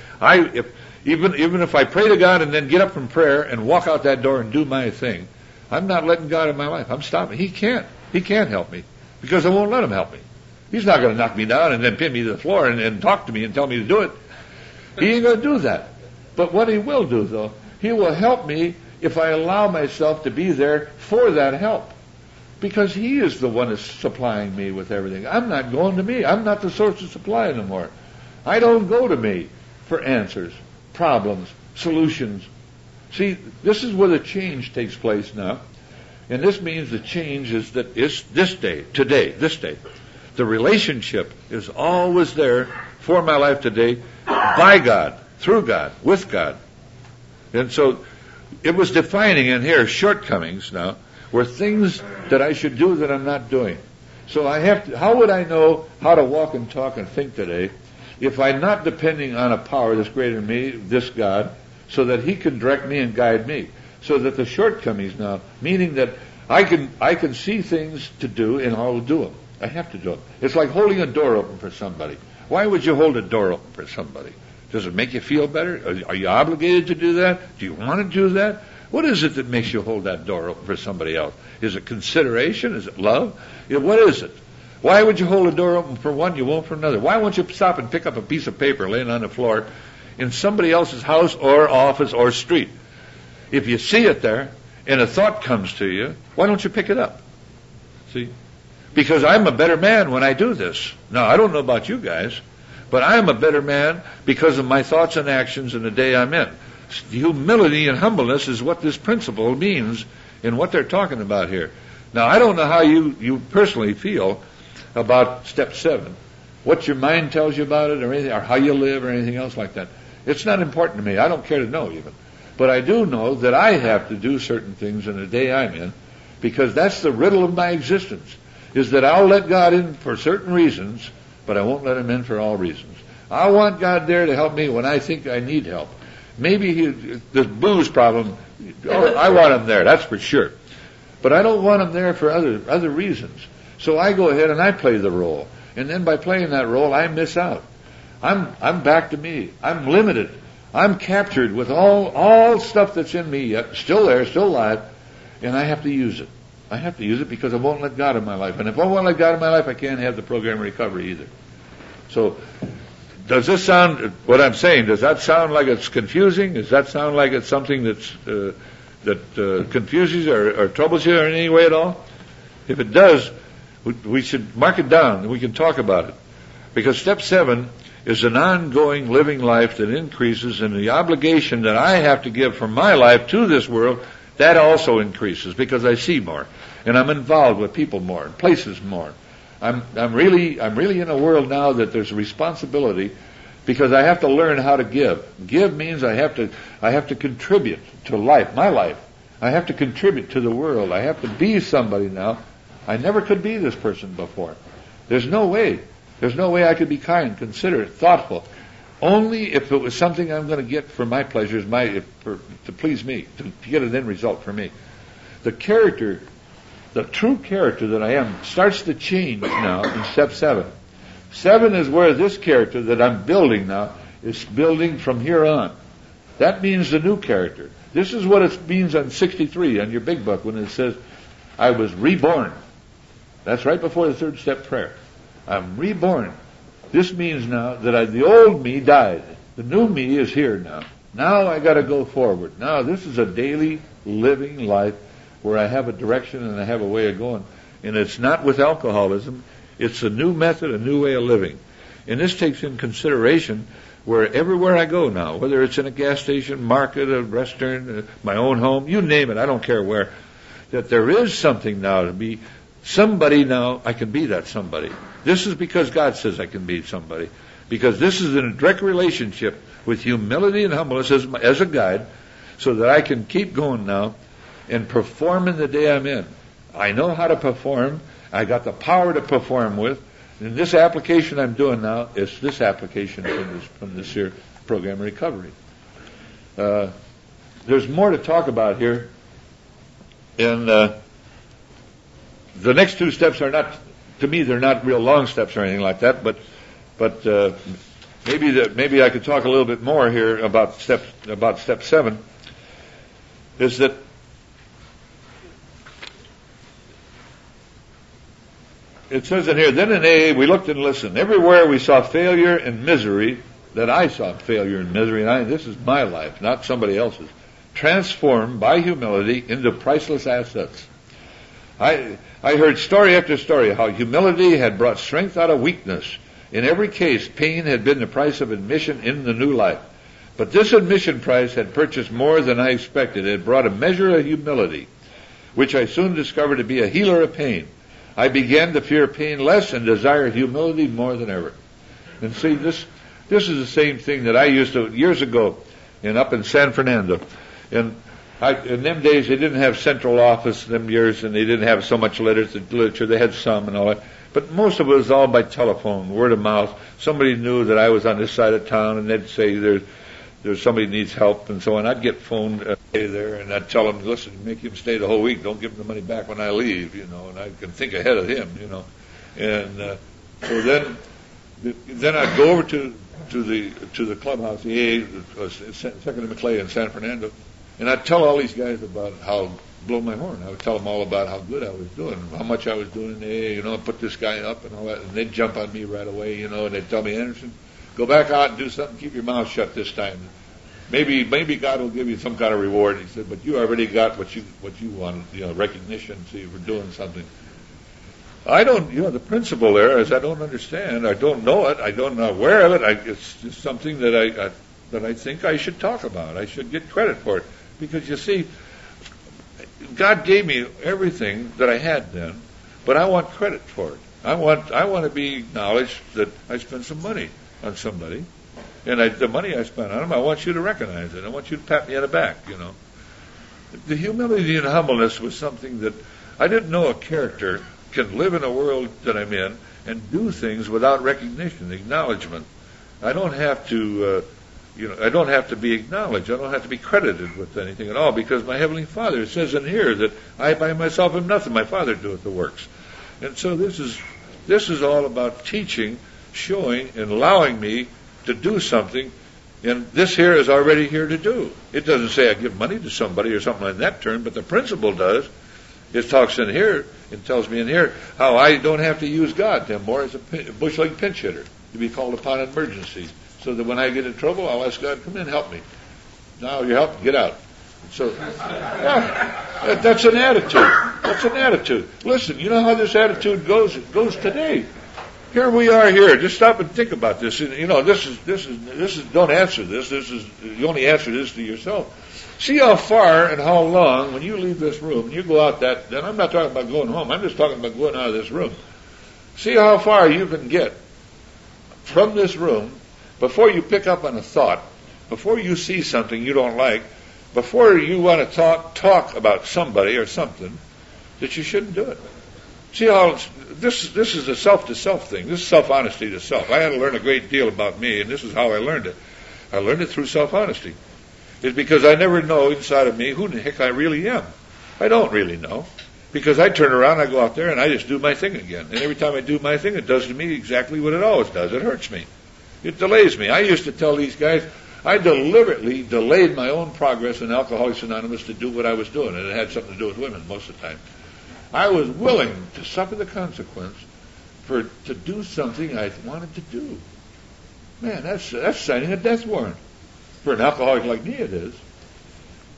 [SPEAKER 1] even if I pray to God and then get up from prayer and walk out that door and do my thing, I'm not letting God in my life. I'm stopping. He can't help me, because I won't let Him help me. He's not going to knock me down and then pin me to the floor and talk to me and tell me to do it. He ain't going to do that. But what He will do, though, He will help me if I allow myself to be there for that help. Because He is the one that's supplying me with everything. I'm not going to me. I'm not the source of supply anymore. I don't go to me for answers, problems, solutions. See, this is where the change takes place now. And this means the change is that it's this day, today, this day. The relationship is always there for my life today, by God, through God, with God. And so it was defining in here shortcomings now, were things that I should do that I'm not doing. So how would I know how to walk and talk and think today if I'm not depending on a power that's greater than me, this God, so that He can direct me and guide me? So that the shortcomings now, meaning that I can see things to do and I will do them. I have to do it. It's like holding a door open for somebody. Why would you hold a door open for somebody? Does it make you feel better? Are you obligated to do that? Do you want to do that? What is it that makes you hold that door open for somebody else? Is it consideration? Is it love? What is it? Why would you hold a door open for one, you won't for another? Why won't you stop and pick up a piece of paper laying on the floor in somebody else's house or office or street? If you see it there and a thought comes to you, why don't you pick it up? See? Because I'm a better man when I do this. Now, I don't know about you guys, but I'm a better man because of my thoughts and actions in the day I'm in. Humility and humbleness is what this principle means in what they're talking about here. Now, I don't know how you personally feel about step 7. What your mind tells you about it or anything, or how you live or anything else like that. It's not important to me. I don't care to know even. But I do know that I have to do certain things in the day I'm in, because that's the riddle of my existence, is that I'll let God in for certain reasons, but I won't let Him in for all reasons. I want God there to help me when I think I need help. Maybe the booze problem, I want Him there, that's for sure. But I don't want Him there for other reasons. So I go ahead and I play the role. And then by playing that role, I miss out. I'm back to me. I'm limited. I'm captured with all stuff that's in me yet, still there, still alive, and I have to use it. I have to use it because I won't let God in my life. And if I won't let God in my life, I can't have the program of recovery either. So, does this sound, what I'm saying, does that sound like it's confusing? Does that sound like it's something that confuses or troubles you in any way at all? If it does, we should mark it down and we can talk about it. Because step 7 is an ongoing living life that increases, and the obligation that I have to give from my life to this world, that also increases because I see more and I'm involved with people more and places more. I'm really in a world now that there's a responsibility, because I have to learn how to give. Give means I have to contribute to life, my life. I have to contribute to the world. I have to be somebody now. I never could be this person before. There's no way I could be kind, considerate, thoughtful. Only if it was something I'm going to get for my pleasures, to please me, to get an end result for me. The true character that I am starts to change now in step 7. 7 is where this character that I'm building now is building from here on. That means the new character. This is what it means on 63 on your big book when it says, I was reborn. That's right before the 3rd step prayer. I'm reborn. This means now that the old me died. The new me is here now. Now I got to go forward. Now this is a daily living life where I have a direction and I have a way of going. And it's not with alcoholism. It's a new method, a new way of living. And this takes in consideration where everywhere I go now, whether it's in a gas station, market, a restaurant, my own home, you name it, I don't care where, that there is something now to be somebody now, I can be that somebody. This is because God says I can be somebody. Because this is in a direct relationship with humility and humbleness as a guide, so that I can keep going now and perform in the day I'm in. I know how to perform. I got the power to perform with. And this application I'm doing now is this application from this here program, Recovery. There's more to talk about here. And the next two steps are not, to me, they're not real long steps or anything like that. But maybe I could talk a little bit more here about step 7. Is that it says in here, then in AA we looked and listened. Everywhere we saw failure and misery, that I saw failure and misery, and this is my life, not somebody else's, transformed by humility into priceless assets. I heard story after story how humility had brought strength out of weakness. In every case, pain had been the price of admission in the new life. But this admission price had purchased more than I expected. It brought a measure of humility, which I soon discovered to be a healer of pain. I began to fear pain less and desire humility more than ever. And see, this is the same thing that I used to years ago, up in San Fernando. And in them days, they didn't have central office them years, and they didn't have so much literature. They had some and all that. But most of it was all by telephone, word of mouth. Somebody knew that I was on this side of town, and they'd say there's somebody needs help, and so on. I'd get phoned there, and I'd tell them, listen, make him stay the whole week. Don't give him the money back when I leave, and I can think ahead of him, And so then I'd go over to the clubhouse, the AA, Second and Maclay in San Fernando, and I'd tell all these guys about how, blow my horn. I would tell them all about how good I was doing, how much I was doing in AA, put this guy up and all that, and they'd jump on me right away, and they'd tell me, Anderson, go back out and do something. Keep your mouth shut this time. Maybe God will give you some kind of reward. He said, but you already got what you wanted, recognition. See, for doing something. I don't, the principle there is I don't understand. I don't know it. I don't know aware of it. It's just something that I think I should talk about. I should get credit for it because you see, God gave me everything that I had then, but I want credit for it. I want to be acknowledged that I spent some money on somebody, and the money I spent on them, I want you to recognize it. I want you to pat me on the back, The humility and humbleness was something that I didn't know a character can live in a world that I'm in and do things without recognition, acknowledgement. I don't have to, I don't have to be acknowledged. I don't have to be credited with anything at all because my Heavenly Father says in here that I by myself am nothing. My Father doeth the works. And so this is all about teaching, showing, and allowing me to do something, and this here is already here to do. It doesn't say I give money to somebody or something like that term, but the principle does. It talks in here, it tells me in here how I don't have to use God anymore as a bush league pinch hitter to be called upon in emergencies, so that when I get in trouble, I'll ask God, come in, help me. Now you're helping, get out. So that's an attitude. That's an attitude. Listen, you know how this attitude goes? It goes today. Here we are here. Just stop and think about this. This is. Don't answer this. You only answer this to yourself. See how far and how long when you leave this room and you go out then I'm not talking about going home. I'm just talking about going out of this room. See how far you can get from this room before you pick up on a thought, before you see something you don't like, before you want to talk about somebody or something that you shouldn't do it. See how this is a self-to-self thing. This is self-honesty to self. I had to learn a great deal about me, and this is how I learned it. I learned it through self-honesty. It's because I never know inside of me who the heck I really am. I don't really know. Because I turn around, I go out there, and I just do my thing again. And every time I do my thing, it does to me exactly what it always does. It hurts me. It delays me. I used to tell these guys, I deliberately delayed my own progress in Alcoholics Anonymous to do what I was doing, and it had something to do with women most of the time. I was willing to suffer the consequence to do something I wanted to do. Man, that's signing a death warrant. For an alcoholic like me, it is.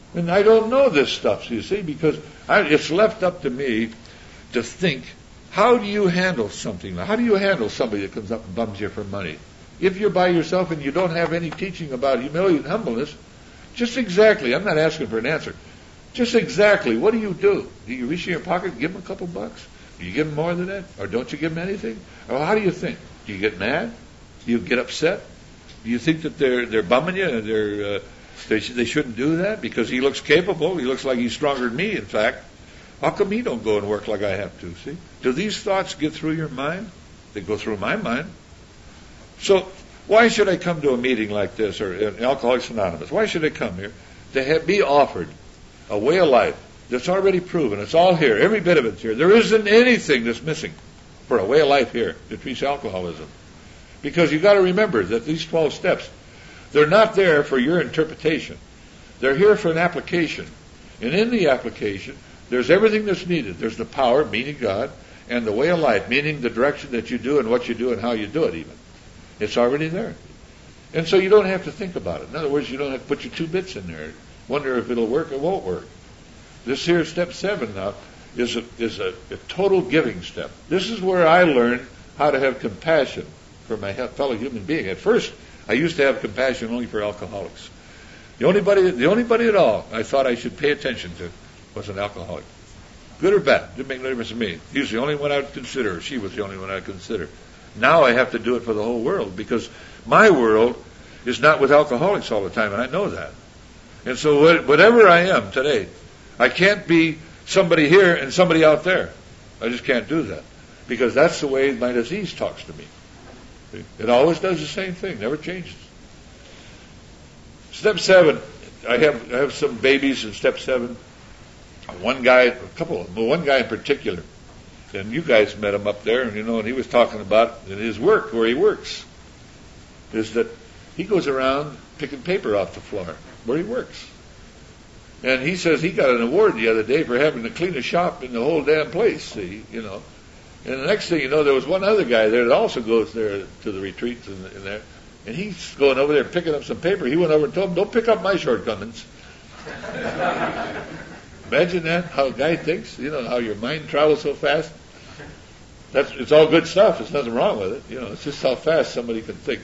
[SPEAKER 1] And I don't know this stuff, you see, because it's left up to me to think, how do you handle something? How do you handle somebody that comes up and bums you for money? If you're by yourself and you don't have any teaching about humility and humbleness, just exactly, I'm not asking for an answer, just exactly, what do you do? Do you reach in your pocket and give them a couple bucks? Do you give them more than that? Or don't you give them anything? Or how do you think? Do you get mad? Do you get upset? Do you think that they're bumming you? They shouldn't do that because he looks capable. He looks like he's stronger than me, in fact. How come he don't go and work like I have to? See? Do these thoughts get through your mind? They go through my mind. So why should I come to a meeting like this or in Alcoholics Anonymous? Why should I come here? To be offered a way of life that's already proven. It's all here. Every bit of it's here. There isn't anything that's missing for a way of life here that treats alcoholism. Because you've got to remember that these 12 steps, they're not there for your interpretation. They're here for an application. And in the application, there's everything that's needed. There's the power, meaning God, and the way of life, meaning the direction that you do and what you do and how you do it even. It's already there. And so you don't have to think about it. In other words, you don't have to put your 2 bits in there. Wonder if it'll work or won't work. This here, step 7 now, is a total giving step. This is where I learned how to have compassion for my fellow human being. At first, I used to have compassion only for alcoholics. The only body at all I thought I should pay attention to was an alcoholic. Good or bad, didn't make no difference to me. He was the only one I would consider, or she was the only one I would consider. Now I have to do it for the whole world, because my world is not with alcoholics all the time, and I know that. And so whatever I am today, I can't be somebody here and somebody out there. I just can't do that, because that's the way my disease talks to me. It always does the same thing, never changes. Step 7, I have some babies in step 7. One guy in particular, and you guys met him up there, and he was talking about in his work, where he works, is that he goes around picking paper off the floor where he works. And he says he got an award the other day for having the cleanest shop in the whole damn place, see. And the next thing you know, there was one other guy there that also goes there to the retreats in there, and he's going over there picking up some paper. He went over and told him, "Don't pick up my shortcomings." Imagine that, how a guy thinks, how your mind travels so fast. It's all good stuff. There's nothing wrong with it. It's just how fast somebody can think.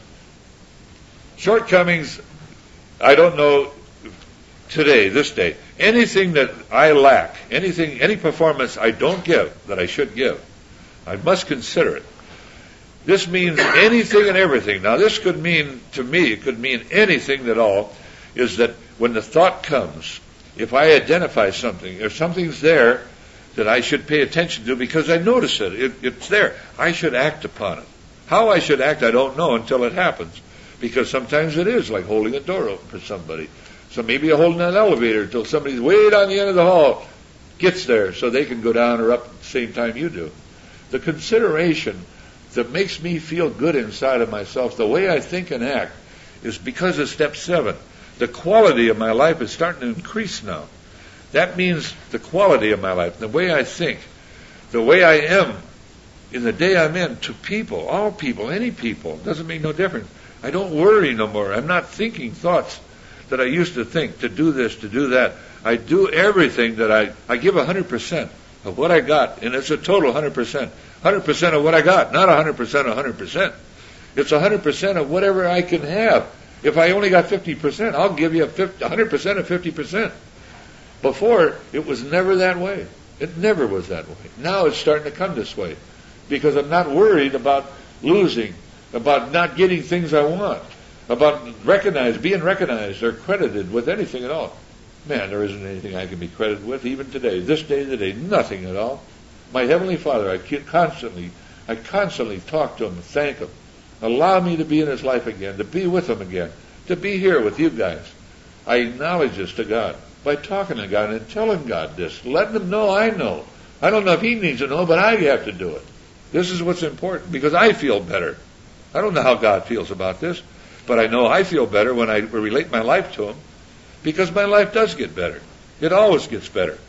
[SPEAKER 1] Shortcomings, I don't know today, this day, anything that I lack, any performance I don't give that I should give, I must consider it. This means anything and everything. Now, this could mean, to me, it could mean anything at all, is that when the thought comes, if I identify something, if something's there that I should pay attention to because I notice it's there, I should act upon it. How I should act, I don't know until it happens, because sometimes it is like holding a door open for somebody. So maybe you're holding an elevator until somebody's way down the end of the hall gets there so they can go down or up at the same time you do. The consideration that makes me feel good inside of myself, the way I think and act, is because of step 7. The quality of my life is starting to increase now. That means the quality of my life, the way I think, the way I am in the day I'm in, to people, all people, any people, doesn't make no difference. I don't worry no more. I'm not thinking thoughts that I used to think, to do this, to do that. I do everything that I give 100% of what I got, and it's a total 100%. 100% of what I got, not 100% of 100%. It's 100% of whatever I can have. If I only got 50%, I'll give you 100% of 50%. Before, it was never that way. It never was that way. Now it's starting to come this way, because I'm not worried about losing, about not getting things I want, about being recognized or credited with anything at all. Man, there isn't anything I can be credited with, even today, this day to day, nothing at all. My Heavenly Father, I constantly talk to Him and thank Him. Allow me to be in His life again, to be with Him again, to be here with you guys. I acknowledge this to God by talking to God and telling God this, letting Him know I know. I don't know if He needs to know, but I have to do it. This is what's important, because I feel better. I don't know how God feels about this, but I know I feel better when I relate my life to Him, because my life does get better. It always gets better.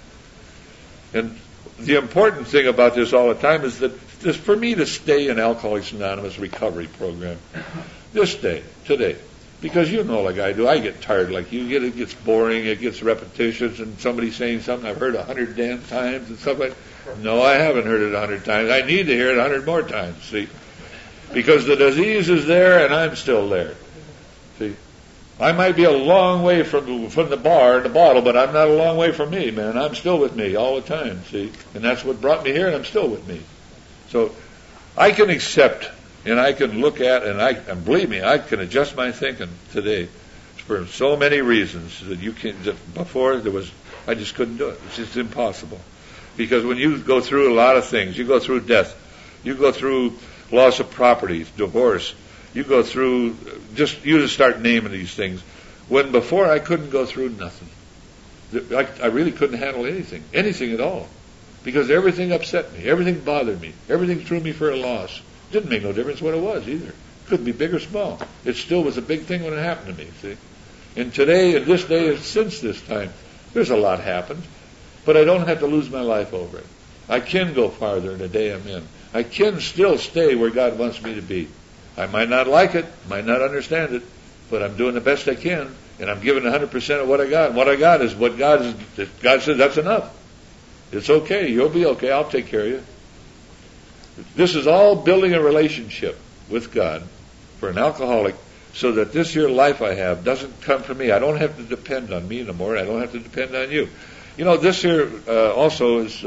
[SPEAKER 1] And the important thing about this all the time is that just for me to stay in Alcoholics Anonymous recovery program, this day, today, Because you know, like I do, I get tired like you. It gets boring, it gets repetitions, and somebody saying something I've heard 100 damn times and stuff like that. No, I haven't heard it 100 times. I need to hear it 100 more times, see? Because the disease is there and I'm still there. See? I might be a long way from the bar and the bottle, but I'm not a long way from me, man. I'm still with me all the time, see? And that's what brought me here, and I'm still with me. So I can accept, and I can look at, and believe me, I can adjust my thinking today for so many reasons that you can. Before I just couldn't do it. It's just impossible. Because when you go through a lot of things, you go through death, you go through loss of property, divorce, you go through, you just start naming these things. When before I couldn't go through nothing. I really couldn't handle anything at all. Because everything upset me, everything bothered me, everything threw me for a loss. Didn't make no difference what it was either. Couldn't be big or small. It still was a big thing when it happened to me, see. And today, and this day, since this time, there's a lot happened. But I don't have to lose my life over it. I can go farther in the day I'm in. I can still stay where God wants me to be. I might not like it, might not understand it, but I'm doing the best I can, and I'm giving 100% of what I got. And what I got is what God says that's enough. It's okay. You'll be okay. I'll take care of you. This is all building a relationship with God for an alcoholic so that this here life I have doesn't come from me. I don't have to depend on me no more. I don't have to depend on you. You know, this here also is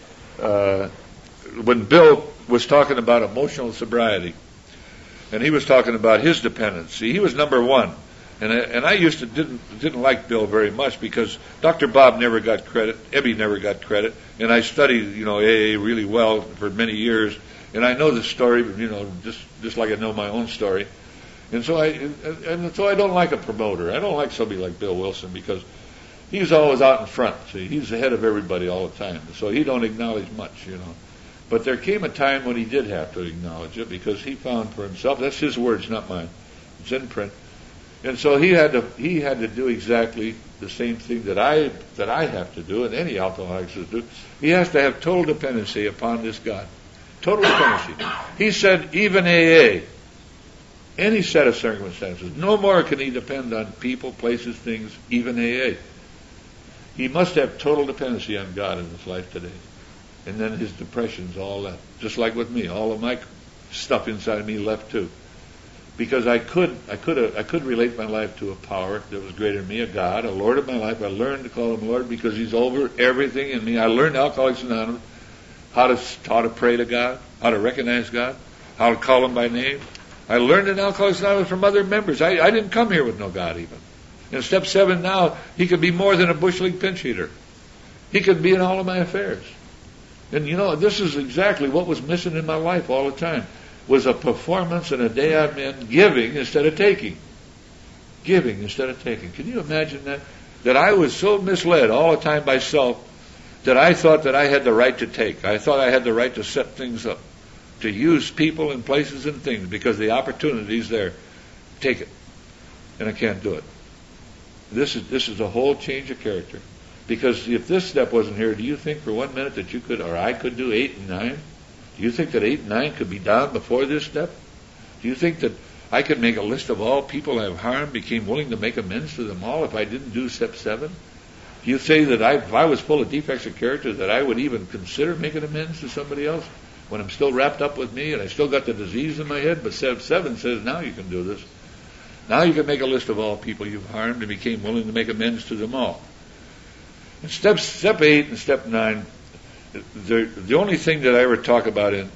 [SPEAKER 1] when Bill was talking about emotional sobriety, and he was talking about his dependency. He was number one. And I used to didn't like Bill very much because Dr. Bob never got credit, Ebby never got credit, and I studied, AA really well for many years, and I know the story, just like I know my own story, and so I don't like a promoter. I don't like somebody like Bill Wilson because he's always out in front. See, he's ahead of everybody all the time, so he don't acknowledge much, But there came a time when he did have to acknowledge it because he found for himself. That's his words, not mine. It's in print. And so he had to do exactly the same thing that I have to do, and any alcoholic should do. He has to have total dependency upon this God. Total dependency. He said, even AA, any set of circumstances, no more can he depend on people, places, things, even AA. He must have total dependency on God in his life today. And then his depression's all left. Just like with me, all of my stuff inside of me left too. Because I could relate my life to a power that was greater than me, a God, a Lord of my life. I learned to call him Lord because he's over everything in me. I learned Alcoholics Anonymous, how to pray to God, how to recognize God, how to call him by name. I learned in Alcoholics Anonymous from other members. I didn't come here with no God even. In step 7 now, he could be more than a bush league pinch hitter. He could be in all of my affairs. And this is exactly what was missing in my life all the time. Was a performance and a day I'm in giving instead of taking. Giving instead of taking. Can you imagine that? That I was so misled all the time by self that I thought that I had the right to take. I thought I had the right to set things up, to use people and places and things because the opportunity's there. Take it. And I can't do it. This is a whole change of character. Because if this step wasn't here, do you think for 1 minute that you could, or I could do 8 and 9? Do you think that 8 and 9 could be done before this step? Do you think that I could make a list of all people I have harmed, became willing to make amends to them all if I didn't do step 7? Do you say that if I was full of defects of character that I would even consider making amends to somebody else when I'm still wrapped up with me and I still got the disease in my head? But step 7 says now you can do this. Now you can make a list of all people you've harmed and became willing to make amends to them all. And step 8 and step 9, the only thing that I ever talk about in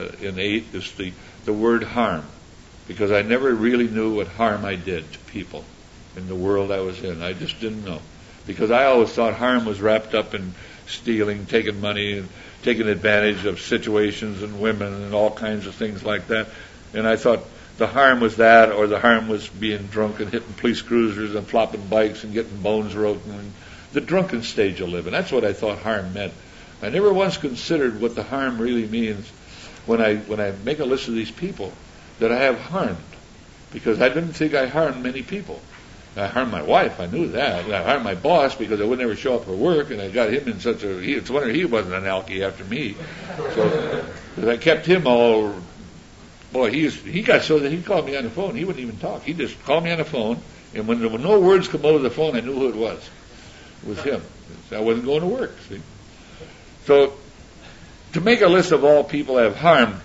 [SPEAKER 1] 8 is the word harm, because I never really knew what harm I did to people in the world I was in. I just didn't know, because I always thought harm was wrapped up in stealing, taking money, and taking advantage of situations and women and all kinds of things like that. And I thought the harm was that, or the harm was being drunk and hitting police cruisers and flopping bikes and getting bones broken, and the drunken stage of living. That's what I thought harm meant. I never once considered what the harm really means when I make a list of these people that I have harmed, because I didn't think I harmed many people. I harmed my wife, I knew that. I harmed my boss because I would never show up for work, and I got him in such a... It's a wonder he wasn't an alkie after me. So I kept him all Boy, he got so that he called me on the phone. He wouldn't even talk. He just called me on the phone, and when there were no words come over the phone, I knew who it was. It was him. I wasn't going to work, see. So, to make a list of all people I have harmed,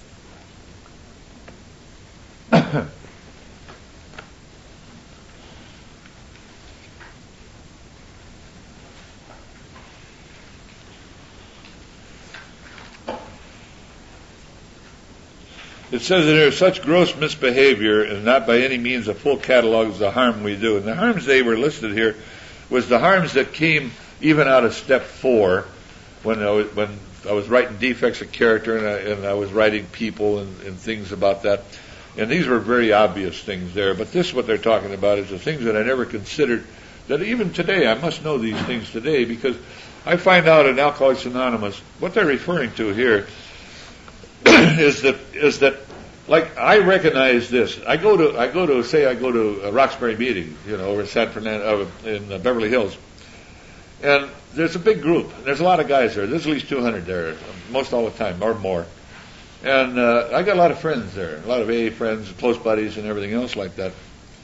[SPEAKER 1] it says that there is such gross misbehavior, and not by any means a full catalog of the harm we do. And the harms they were listed here was the harms that came even out of step 4, when I was writing defects of character, and I was writing people and things about that. And these were very obvious things there. But this, what they're talking about, is the things that I never considered, that even today, I must know these things today, because I find out in Alcoholics Anonymous, what they're referring to here is that like I recognize this. I go to a Roxbury meeting, over in San Fernando, in Beverly Hills, and there's a big group. There's a lot of guys there. There's at least 200 there, most all the time, or more. And I got a lot of friends there, a lot of AA friends, close buddies, and everything else like that.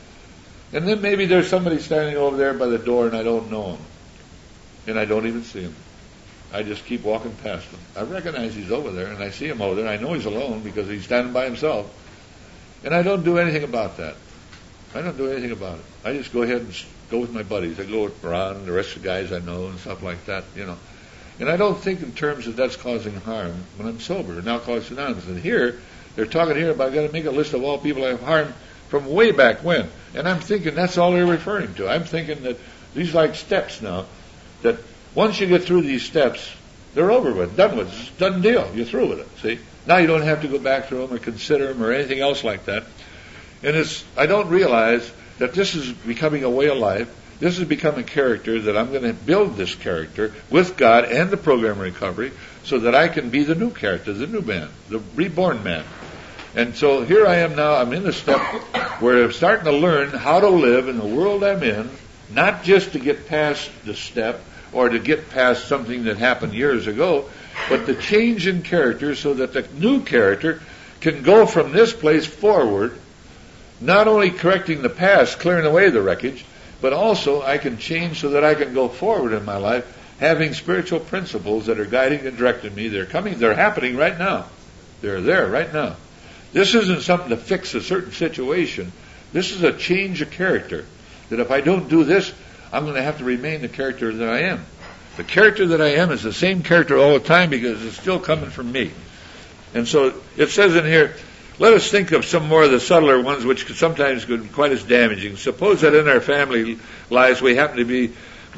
[SPEAKER 1] And then maybe there's somebody standing over there by the door, and I don't know him, and I don't even see him. I just keep walking past him. I recognize he's over there, and I see him over there, and I know he's alone because he's standing by himself. And I don't do anything about that. I don't do anything about it. I just go ahead and go with my buddies. I go with Ron and the rest of the guys I know and stuff like that, And I don't think in terms of that's causing harm when I'm sober. And Alcoholics Anonymous. And here, they're talking here about, I've got to make a list of all people I've harmed from way back when. And I'm thinking that's all they're referring to. I'm thinking that these are like steps now, that once you get through these steps, they're over with, done with. It's a done deal. You're through with it, see? Now you don't have to go back through them or consider them or anything else like that. And I don't realize that this is becoming a way of life. This has become a character that I'm going to build this character with God and the program recovery so that I can be the new character, the new man, the reborn man. And so here I am now. I'm in the step where I'm starting to learn how to live in the world I'm in, not just to get past the step or to get past something that happened years ago, but the change in character so that the new character can go from this place forward, not only correcting the past, clearing away the wreckage, but also I can change so that I can go forward in my life, having spiritual principles that are guiding and directing me. They're happening right now. They're there right now. This isn't something to fix a certain situation. This is a change of character. That if I don't do this, I'm going to have to remain the character that I am. The character that I am is the same character all the time because it's still coming from me. And so it says in here, let us think of some more of the subtler ones which could sometimes be quite as damaging. Suppose that in our family lives we happen to be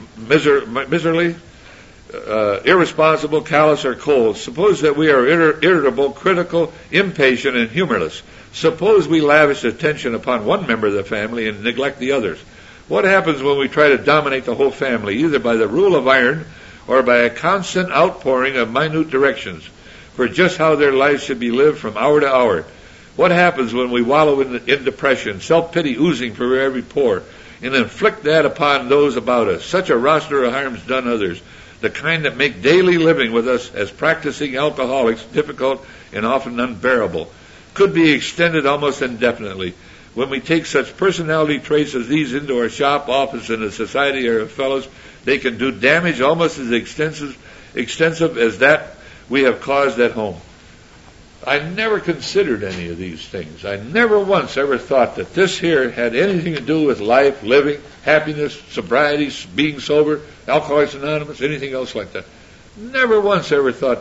[SPEAKER 1] miserly, irresponsible, callous, or cold. Suppose that we are irritable, critical, impatient, and humorless. Suppose we lavish attention upon one member of the family and neglect the others. What happens when we try to dominate the whole family, either by the rule of iron or by a constant outpouring of minute directions for just how their lives should be lived from hour to hour? What happens when we wallow in depression, self-pity oozing from every pore, and inflict that upon those about us? Such a roster of harms done others, the kind that make daily living with us as practicing alcoholics difficult and often unbearable, could be extended almost indefinitely. When we take such personality traits as these into our shop, office, and the society of our fellows, they can do damage almost as extensive as that we have caused at home. I never considered any of these things. I never once ever thought that this here had anything to do with life, living, happiness, sobriety, being sober, Alcoholics Anonymous, anything else like that. Never once ever thought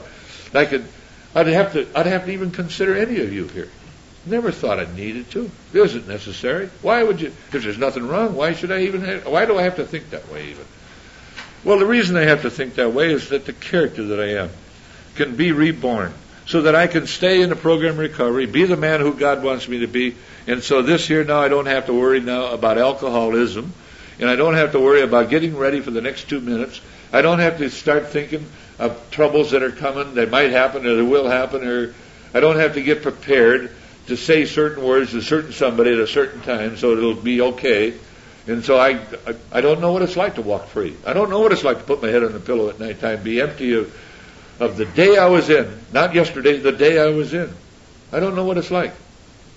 [SPEAKER 1] I'd have to even consider any of you here. Never thought I needed to. It isn't necessary. Why would you? If there's nothing wrong, why do I have to think that way even? Well, the reason I have to think that way is that the character that I am can be reborn so that I can stay in the program recovery, be the man who God wants me to be. And so this here now, I don't have to worry now about alcoholism, and I don't have to worry about getting ready for the next 2 minutes. I don't have to start thinking of troubles that are coming, that might happen or that will happen, or I don't have to get prepared to say certain words to certain somebody at a certain time so it'll be okay. And so I don't know what it's like to walk free. I don't know what it's like to put my head on the pillow at night time, be empty of the day I was in, not yesterday, the day I was in. I don't know what it's like.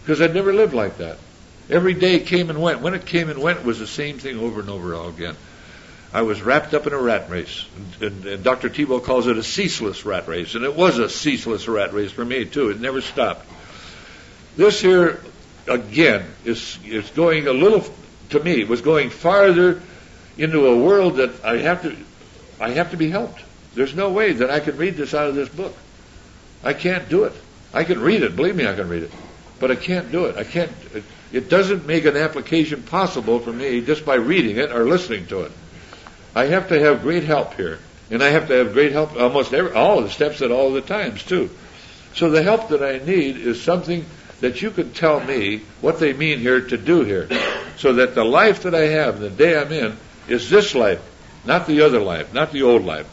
[SPEAKER 1] because I'd never lived like that. Every day came and went. When it came and went, it was the same thing over and over again. I was wrapped up in a rat race. And Dr. Thibault calls it a ceaseless rat race. And it was a ceaseless rat race for me, too. It never stopped. This here, again, is going a little, to me, was going farther into a world that I have to be helped. There's no way that I can read this out of this book. I can't do it. I can read it. Believe me, I can read it. But I can't do it. It doesn't make an application possible for me just by reading it or listening to it. I have to have great help here. And I have to have great help almost all of the steps at all the times, too. So the help that I need is something that you can tell me what they mean here to do here. So that the life that I have, the day I'm in, is this life, not the other life, not the old life.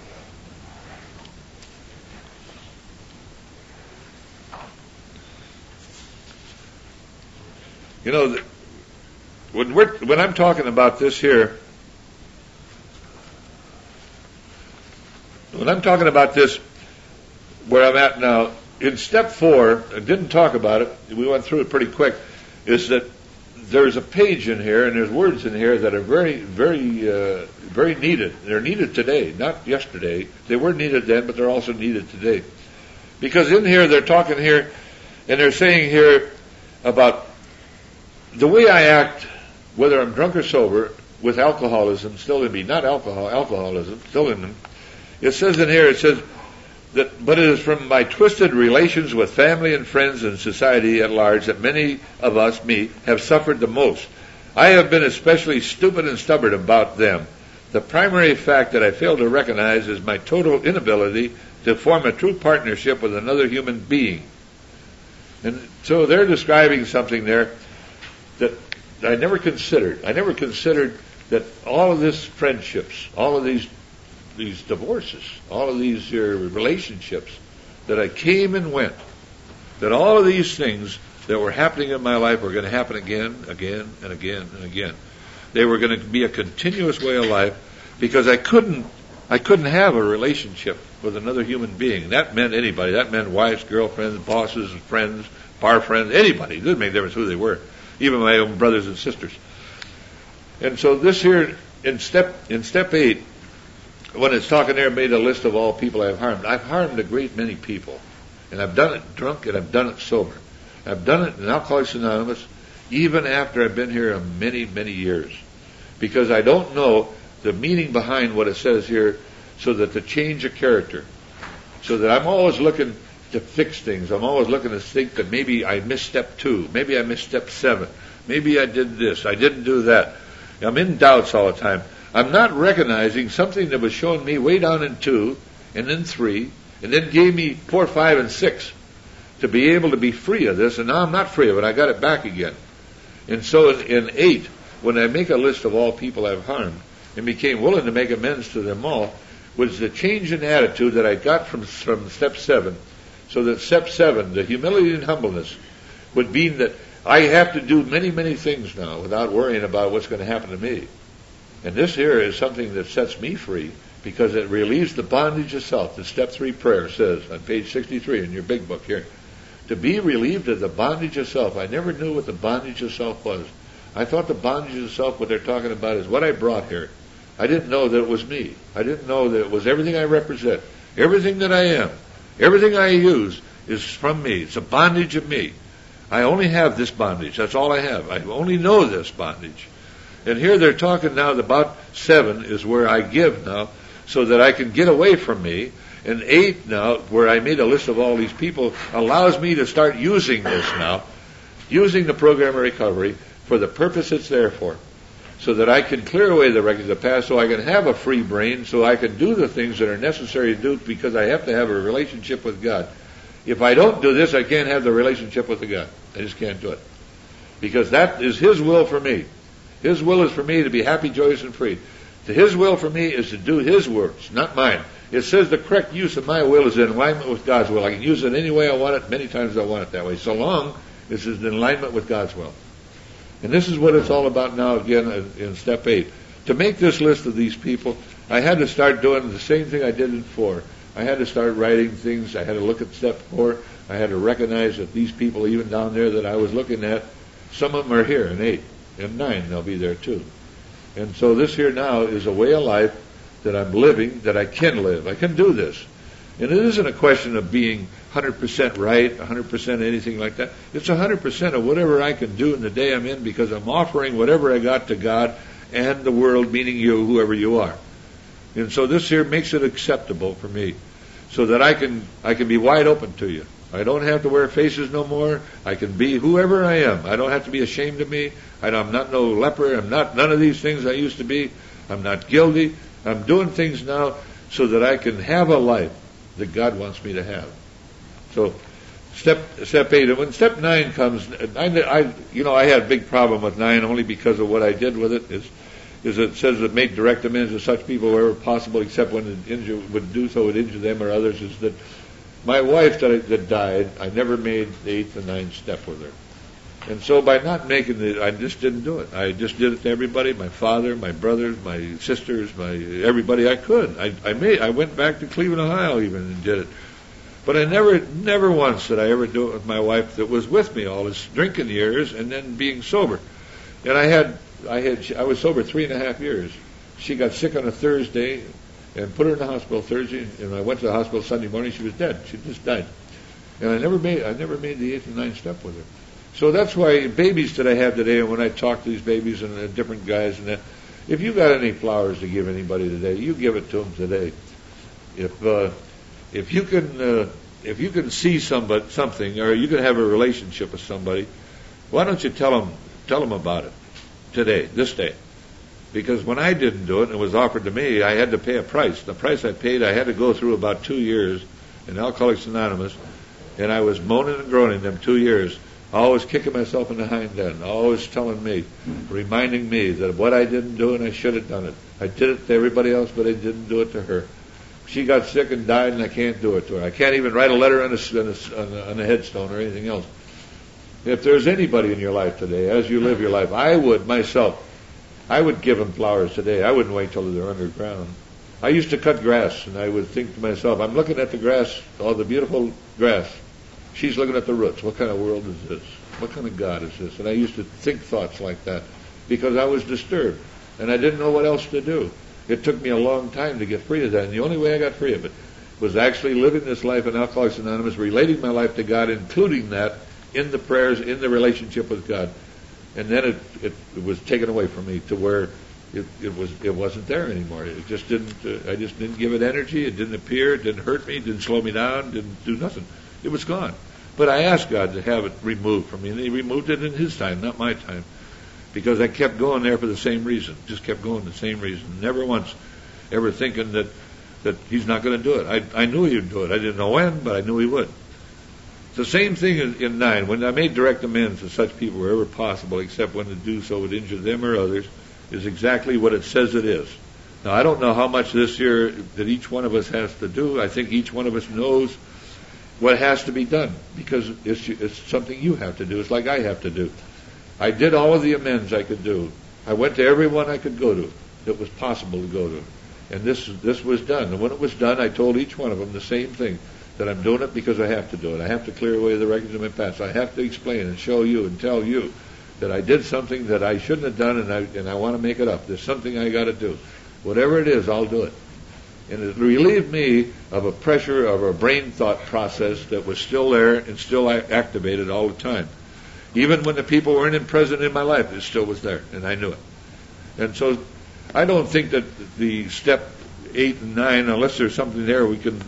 [SPEAKER 1] You know, when I'm talking about this here, when I'm talking about this, where I'm at now, in step 4, I didn't talk about it, we went through it pretty quick, is that there's a page in here and there's words in here that are very, very, very needed. They're needed today, not yesterday. They were needed then, but they're also needed today. Because in here, they're talking here, and they're saying here about the way I act, whether I'm drunk or sober, with alcoholism still in me, not alcoholism, still in me. It says in here, that, but it is from my twisted relations with family and friends and society at large that many of us, me, have suffered the most. I have been especially stupid and stubborn about them. The primary fact that I fail to recognize is my total inability to form a true partnership with another human being. And so they're describing something there that I never considered. I never considered that all of these friendships, all of these divorces, all of these relationships, that I came and went, that all of these things that were happening in my life were going to happen again, and again, and again. They were going to be a continuous way of life because I couldn't have a relationship with another human being. That meant anybody. That meant wives, girlfriends, bosses, friends, bar friends, anybody. It didn't make a difference who they were. Even my own brothers and sisters. And so this here, in step 8, when it's talking there, made a list of all people I've harmed. I've harmed a great many people. And I've done it drunk and I've done it sober. I've done it in Alcoholics Anonymous even after I've been here many, many years. Because I don't know the meaning behind what it says here, so that to change a character. So that I'm always looking to fix things. I'm always looking to think that maybe I missed step 2. Maybe I missed step 7. Maybe I did this. I didn't do that. I'm in doubts all the time. I'm not recognizing something that was shown me way down in 2, and then 3, and then gave me 4, 5, and 6 to be able to be free of this, and now I'm not free of it. I got it back again. And so in 8, when I make a list of all people I've harmed, and became willing to make amends to them all, was the change in attitude that I got from step 7. So that step 7, the humility and humbleness, would mean that I have to do many, many things now without worrying about what's going to happen to me. And this here is something that sets me free because it relieves the bondage of self. The step 3 prayer says on page 63 in your big book here, to be relieved of the bondage of self. I never knew what the bondage of self was. I thought the bondage of self, what they're talking about, is what I brought here. I didn't know that it was me. I didn't know that it was everything I represent. Everything that I am, everything I use is from me. It's a bondage of me. I only have this bondage. That's all I have. I only know this bondage. And here they're talking now about 7 is where I give now so that I can get away from me. And 8 now, where I made a list of all these people, allows me to start using this now, using the program of recovery for the purpose it's there for. So that I can clear away the records of the past, so I can have a free brain, so I can do the things that are necessary to do because I have to have a relationship with God. If I don't do this, I can't have the relationship with the God. I just can't do it. Because that is His will for me. His will is for me to be happy, joyous, and free. His will for me is to do His works, not mine. It says the correct use of my will is in alignment with God's will. I can use it any way I want it, many times I want it that way, so long as it's in alignment with God's will. And this is what it's all about now again in step 8. To make this list of these people, I had to start doing the same thing I did in 4. I had to start writing things. I had to look at step 4. I had to recognize that these people, even down there that I was looking at, some of them are here in 8 and 9. They'll be there too. And so this here now is a way of life that I'm living, that I can live. I can do this. And it isn't a question of being 100% right, 100% anything like that. It's 100% of whatever I can do in the day I'm in, because I'm offering whatever I got to God and the world, meaning you, whoever you are. And so this here makes it acceptable for me, so that I can be wide open to you. I don't have to wear faces no more. I can be whoever I am. I don't have to be ashamed of me. I'm not no leper. I'm not none of these things I used to be. I'm not guilty. I'm doing things now so that I can have a life that God wants me to have. So step 8. And when step 9 comes, I had a big problem with 9 only because of what I did with it. Is it says that make direct amends to such people wherever possible, except when it would do so would injure them or others. Is that my wife that died, I never made the 8th and 9th step with her. And so by not making it, I just didn't do it. I just did it to everybody, my father, my brothers, my sisters, everybody I could. I went back to Cleveland, Ohio even and did it. But I never once did I ever do it with my wife that was with me all this drinking years and then being sober. And I was sober 3.5 years. She got sick on a Thursday and put her in the hospital Thursday, and I went to the hospital Sunday morning. She was dead. She just died. And I never made the 8th and 9th step with her. So that's why babies that I have today, and when I talk to these babies and different guys and that, if you got any flowers to give anybody today, you give it to them today. If you can see something, or you can have a relationship with somebody, why don't you tell them about it today, this day? Because when I didn't do it and it was offered to me, I had to pay a price. The price I paid, I had to go through about 2 years in Alcoholics Anonymous, and I was moaning and groaning them 2 years, always kicking myself in the hind end, always telling me, reminding me that what I didn't do and I should have done it. I did it to everybody else, but I didn't do it to her. She got sick and died, and I can't do it to her. I can't even write a letter on a headstone or anything else. If there's anybody in your life today, as you live your life, I would give them flowers today. I wouldn't wait till they're underground. I used to cut grass, and I would think to myself, I'm looking at the grass, all the beautiful grass. She's looking at the roots. What kind of world is this? What kind of God is this? And I used to think thoughts like that because I was disturbed, and I didn't know what else to do. It took me a long time to get free of that, and the only way I got free of it was actually living this life in Alcoholics Anonymous, relating my life to God, including that in the prayers, in the relationship with God. And then it was taken away from me to where it wasn't there anymore. It just didn't. I just didn't give it energy. It didn't appear. It didn't hurt me. It didn't slow me down. Didn't do nothing. It was gone. But I asked God to have it removed from me, and He removed it in His time, not my time, because I kept going there for the same reason. Just kept going the same reason. Never once ever thinking that He's not going to do it. I knew He would do it. I didn't know when, but I knew He would. It's the same thing in 9. When I made direct amends to such people wherever possible, except when to do so would injure them or others, is exactly what it says it is. Now, I don't know how much this year that each one of us has to do. I think each one of us knows what has to be done, because it's something you have to do. It's like I have to do. I did all of the amends I could do. I went to everyone I could go to that was possible to go to. And this was done. And when it was done, I told each one of them the same thing, that I'm doing it because I have to do it. I have to clear away the records of my past. I have to explain and show you and tell you that I did something that I shouldn't have done, and I want to make it up. There's something I got to do. Whatever it is, I'll do it. And it relieved me of a pressure of a brain thought process that was still there and still activated all the time. Even when the people weren't present in my life, it still was there, and I knew it. And so I don't think that the step 8 and 9, unless there's something there we can...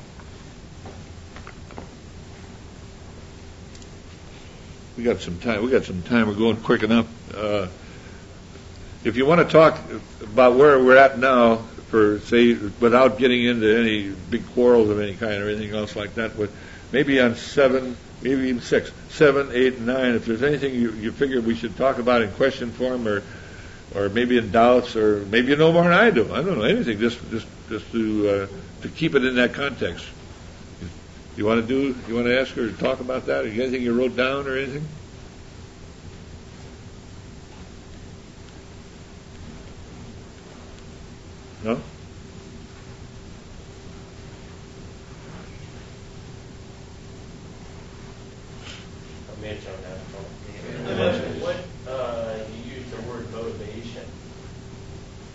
[SPEAKER 1] we got some time. We're going quick enough. If you want to talk about where we're at now, for say, without getting into any big quarrels of any kind or anything else like that, but maybe on 7, maybe even 6, 7, 8, and 9. If there's anything you figure we should talk about in question form, or maybe in doubts, or maybe you know more than I do. I don't know anything. Just to keep it in that context. You want to ask her to talk about that? Or anything you wrote down or anything? No?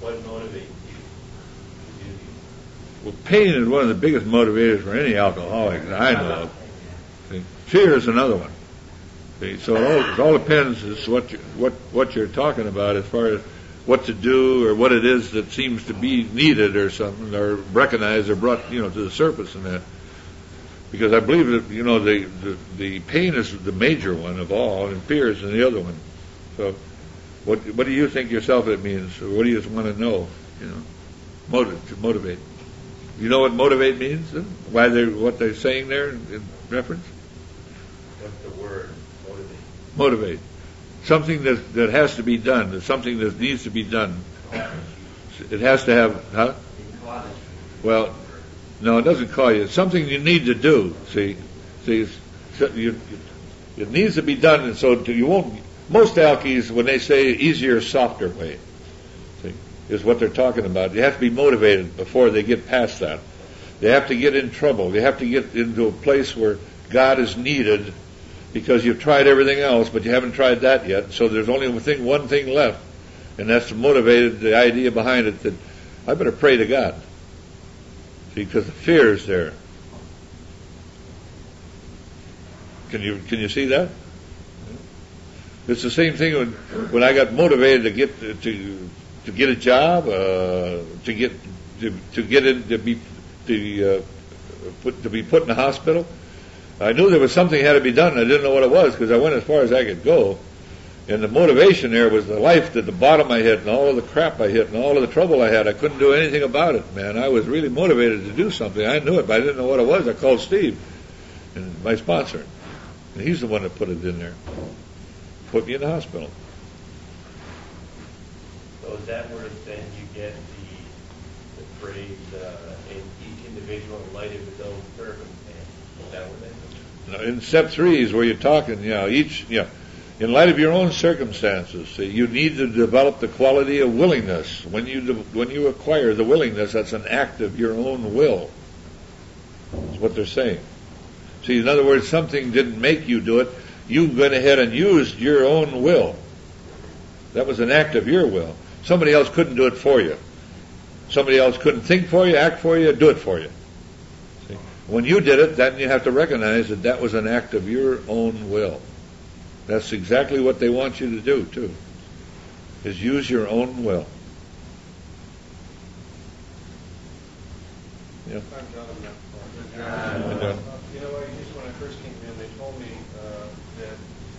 [SPEAKER 2] What motivates you to do these?
[SPEAKER 1] Well, pain is one of the biggest motivators for any alcoholic that I know of. See? Fear is another one. See? So it all depends as what you're talking about as far as what to do or what it is that seems to be needed or something, or recognized or brought to the surface in that. Because I believe that the pain is the major one of all, and fear is the other one. So, what do you think yourself it means? Or what do you just want to know? To motivate. You know what motivate means? What they're saying there in reference?
[SPEAKER 2] What's the word? Motivate.
[SPEAKER 1] Motivate. Something that has to be done. Something that needs to be done. It has to have, huh? Well, no, it doesn't call you. It's something you need to do. See, it needs to be done, and so you won't. Most alkies, when they say easier, softer way, see, is what they're talking about. You have to be motivated before they get past that. They have to get in trouble. They have to get into a place where God is needed, because you've tried everything else, but you haven't tried that yet. So there's only one thing left, and that's to motivate the idea behind it that I better pray to God. See, because the fear is there. Can you see that? It's the same thing when I got motivated to get a job, to be put in the hospital. I knew there was something that had to be done. I didn't know what it was because I went as far as I could go. And the motivation there was the life at the bottom I hit and all of the crap I hit and all of the trouble I had. I couldn't do anything about it, man. I was really motivated to do something. I knew it, but I didn't know what it was. I called Steve, and my sponsor. And he's the one that put it in there. Put me in the hospital.
[SPEAKER 2] So is that where then you get the phrase, in each individual in light of his own circumstance? Is that what that is?
[SPEAKER 1] In step 3 is where you're talking, in light of your own circumstances, you need to develop the quality of willingness. When you acquire the willingness, that's an act of your own will. That's what they're saying. See, in other words, something didn't make you do it. You went ahead and used your own will. That was an act of your will. Somebody else couldn't do it for you. Somebody else couldn't think for you, act for you, do it for you. See? When you did it, then you have to recognize that was an act of your own will. That's exactly what they want you to do, too, is use your own will. Yeah.
[SPEAKER 3] When I first came in, they told me that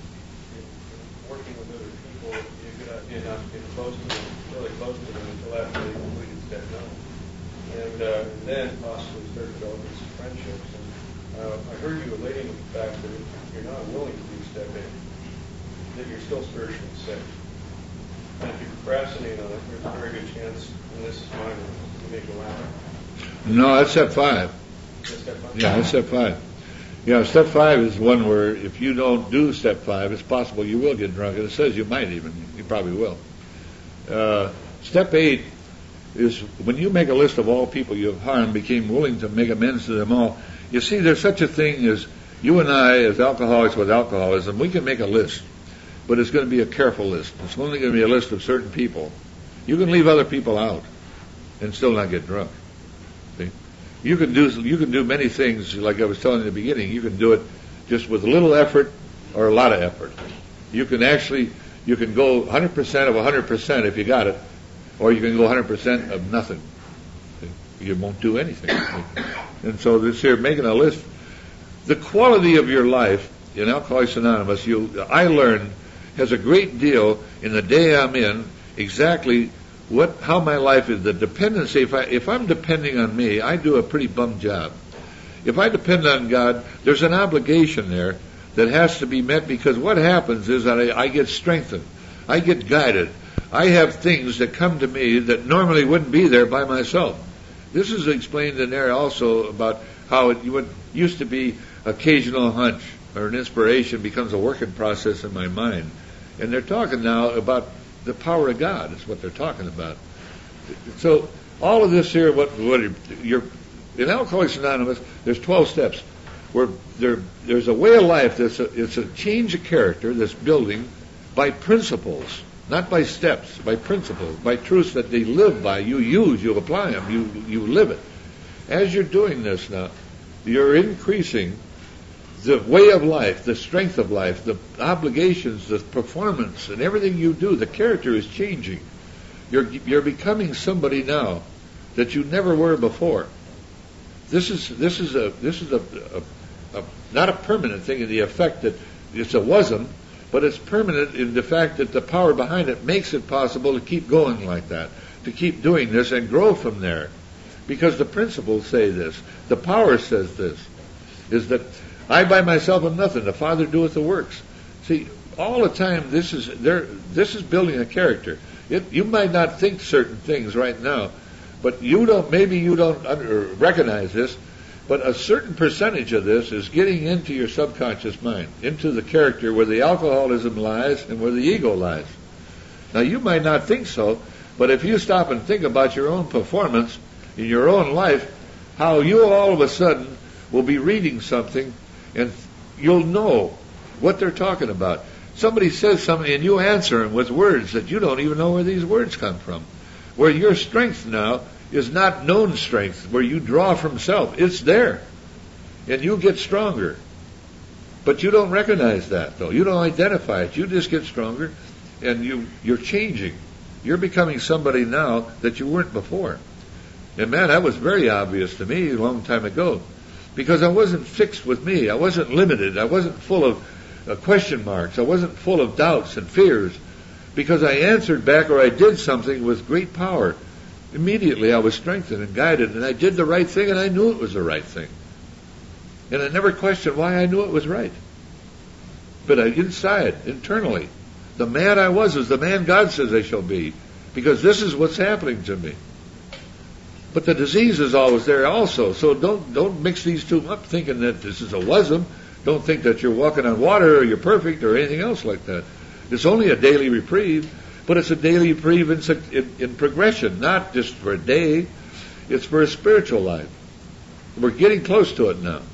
[SPEAKER 3] working with other people, you could not get close to them, really close to them until after they completed step 9. And then possibly start developing some friendships. And I heard you relating the fact that if you're not willing to do step 8, that you're still spiritually sick. And if you procrastinate on it, there's a very good chance, and this is mine, you may go out.
[SPEAKER 1] No, that's step 5.
[SPEAKER 3] That's step 5?
[SPEAKER 1] Yeah, that's step 5. Step 5 is one where if you don't do step 5, it's possible you will get drunk. And it says you might even. You probably will. Step 8 is when you make a list of all people you have harmed, became willing to make amends to them all. You see, there's such a thing as you and I, as alcoholics with alcoholism, we can make a list. But it's going to be a careful list. It's only going to be a list of certain people. You can leave other people out and still not get drunk. See? You can do many things, like I was telling you in the beginning. You can do it just with a little effort or a lot of effort. You can go 100% of 100% if you got it, or you can go 100% of nothing. See? You won't do anything. And so this here, making a list, the quality of your life in Alcoholics Anonymous, I learned, has a great deal in the day I'm in, exactly how my life is. The dependency, if I'm depending on me, I do a pretty bum job. If I depend on God, there's an obligation there that has to be met, because what happens is that I get strengthened. I get guided. I have things that come to me that normally wouldn't be there by myself. This is explained in there also about how it used to be occasional hunch or an inspiration becomes a working process in my mind. And they're talking now about the power of God. Is what they're talking about. So all of this here, in Alcoholics Anonymous, there's 12 steps where there's a way of life. It's a change of character that's building by principles. Not by steps, by principles, by truths that they live by. You use, you apply them, you live it. As you're doing this now, you're increasing the way of life, the strength of life, the obligations, the performance, and everything you do. The character is changing. You're becoming somebody now that you never were before. This is not a permanent thing in the effect that it's a wasn't, but it's permanent in the fact that the power behind it makes it possible to keep going like that, to keep doing this and grow from there. Because the principles say this, the power says this, is that I by myself am nothing, the Father doeth the works. See, all the time this is building a character. You might not think certain things right now, but maybe you don't recognize this, but a certain percentage of this is getting into your subconscious mind, into the character where the alcoholism lies and where the ego lies. Now you might not think so, but if you stop and think about your own performance in your own life, how you all of a sudden will be reading something and you'll know what they're talking about. Somebody says something and you answer them with words that you don't even know where these words come from. Where your strength now is not known strength, where you draw from self. It's there. And you get stronger. But you don't recognize that, though. You don't identify it. You just get stronger, and you're changing. You're becoming somebody now that you weren't before. And man, that was very obvious to me a long time ago. Because I wasn't fixed with me. I wasn't limited. I wasn't full of question marks. I wasn't full of doubts and fears. Because I answered back or I did something with great power. Immediately I was strengthened and guided, and I did the right thing, and I knew it was the right thing. And I never questioned why I knew it was right. But inside, internally, the man I was is the man God says I shall be, because this is what's happening to me. But the disease is always there also, so don't mix these two up thinking that this is a wasm. Don't think that you're walking on water or you're perfect or anything else like that. It's only a daily reprieve, but it's a daily reprieve in progression, not just for a day. It's for a spiritual life. We're getting close to it now.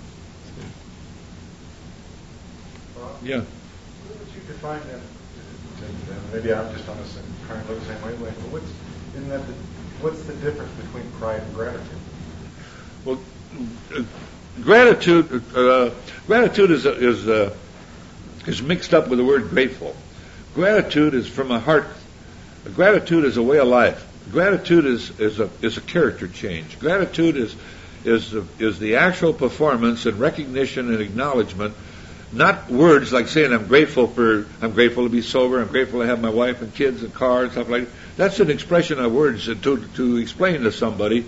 [SPEAKER 1] Yeah.
[SPEAKER 4] What would you define that? Maybe I'm just trying to look the same way. But what's the difference between pride and gratitude?
[SPEAKER 1] Well, gratitude is mixed up with the word grateful. Gratitude is from a heart. Gratitude is a way of life. Gratitude is a character change. Gratitude is the actual performance and recognition and acknowledgement, not words like saying I'm grateful to be sober, I'm grateful to have my wife and kids and car and stuff like that. That's an expression of words to explain to somebody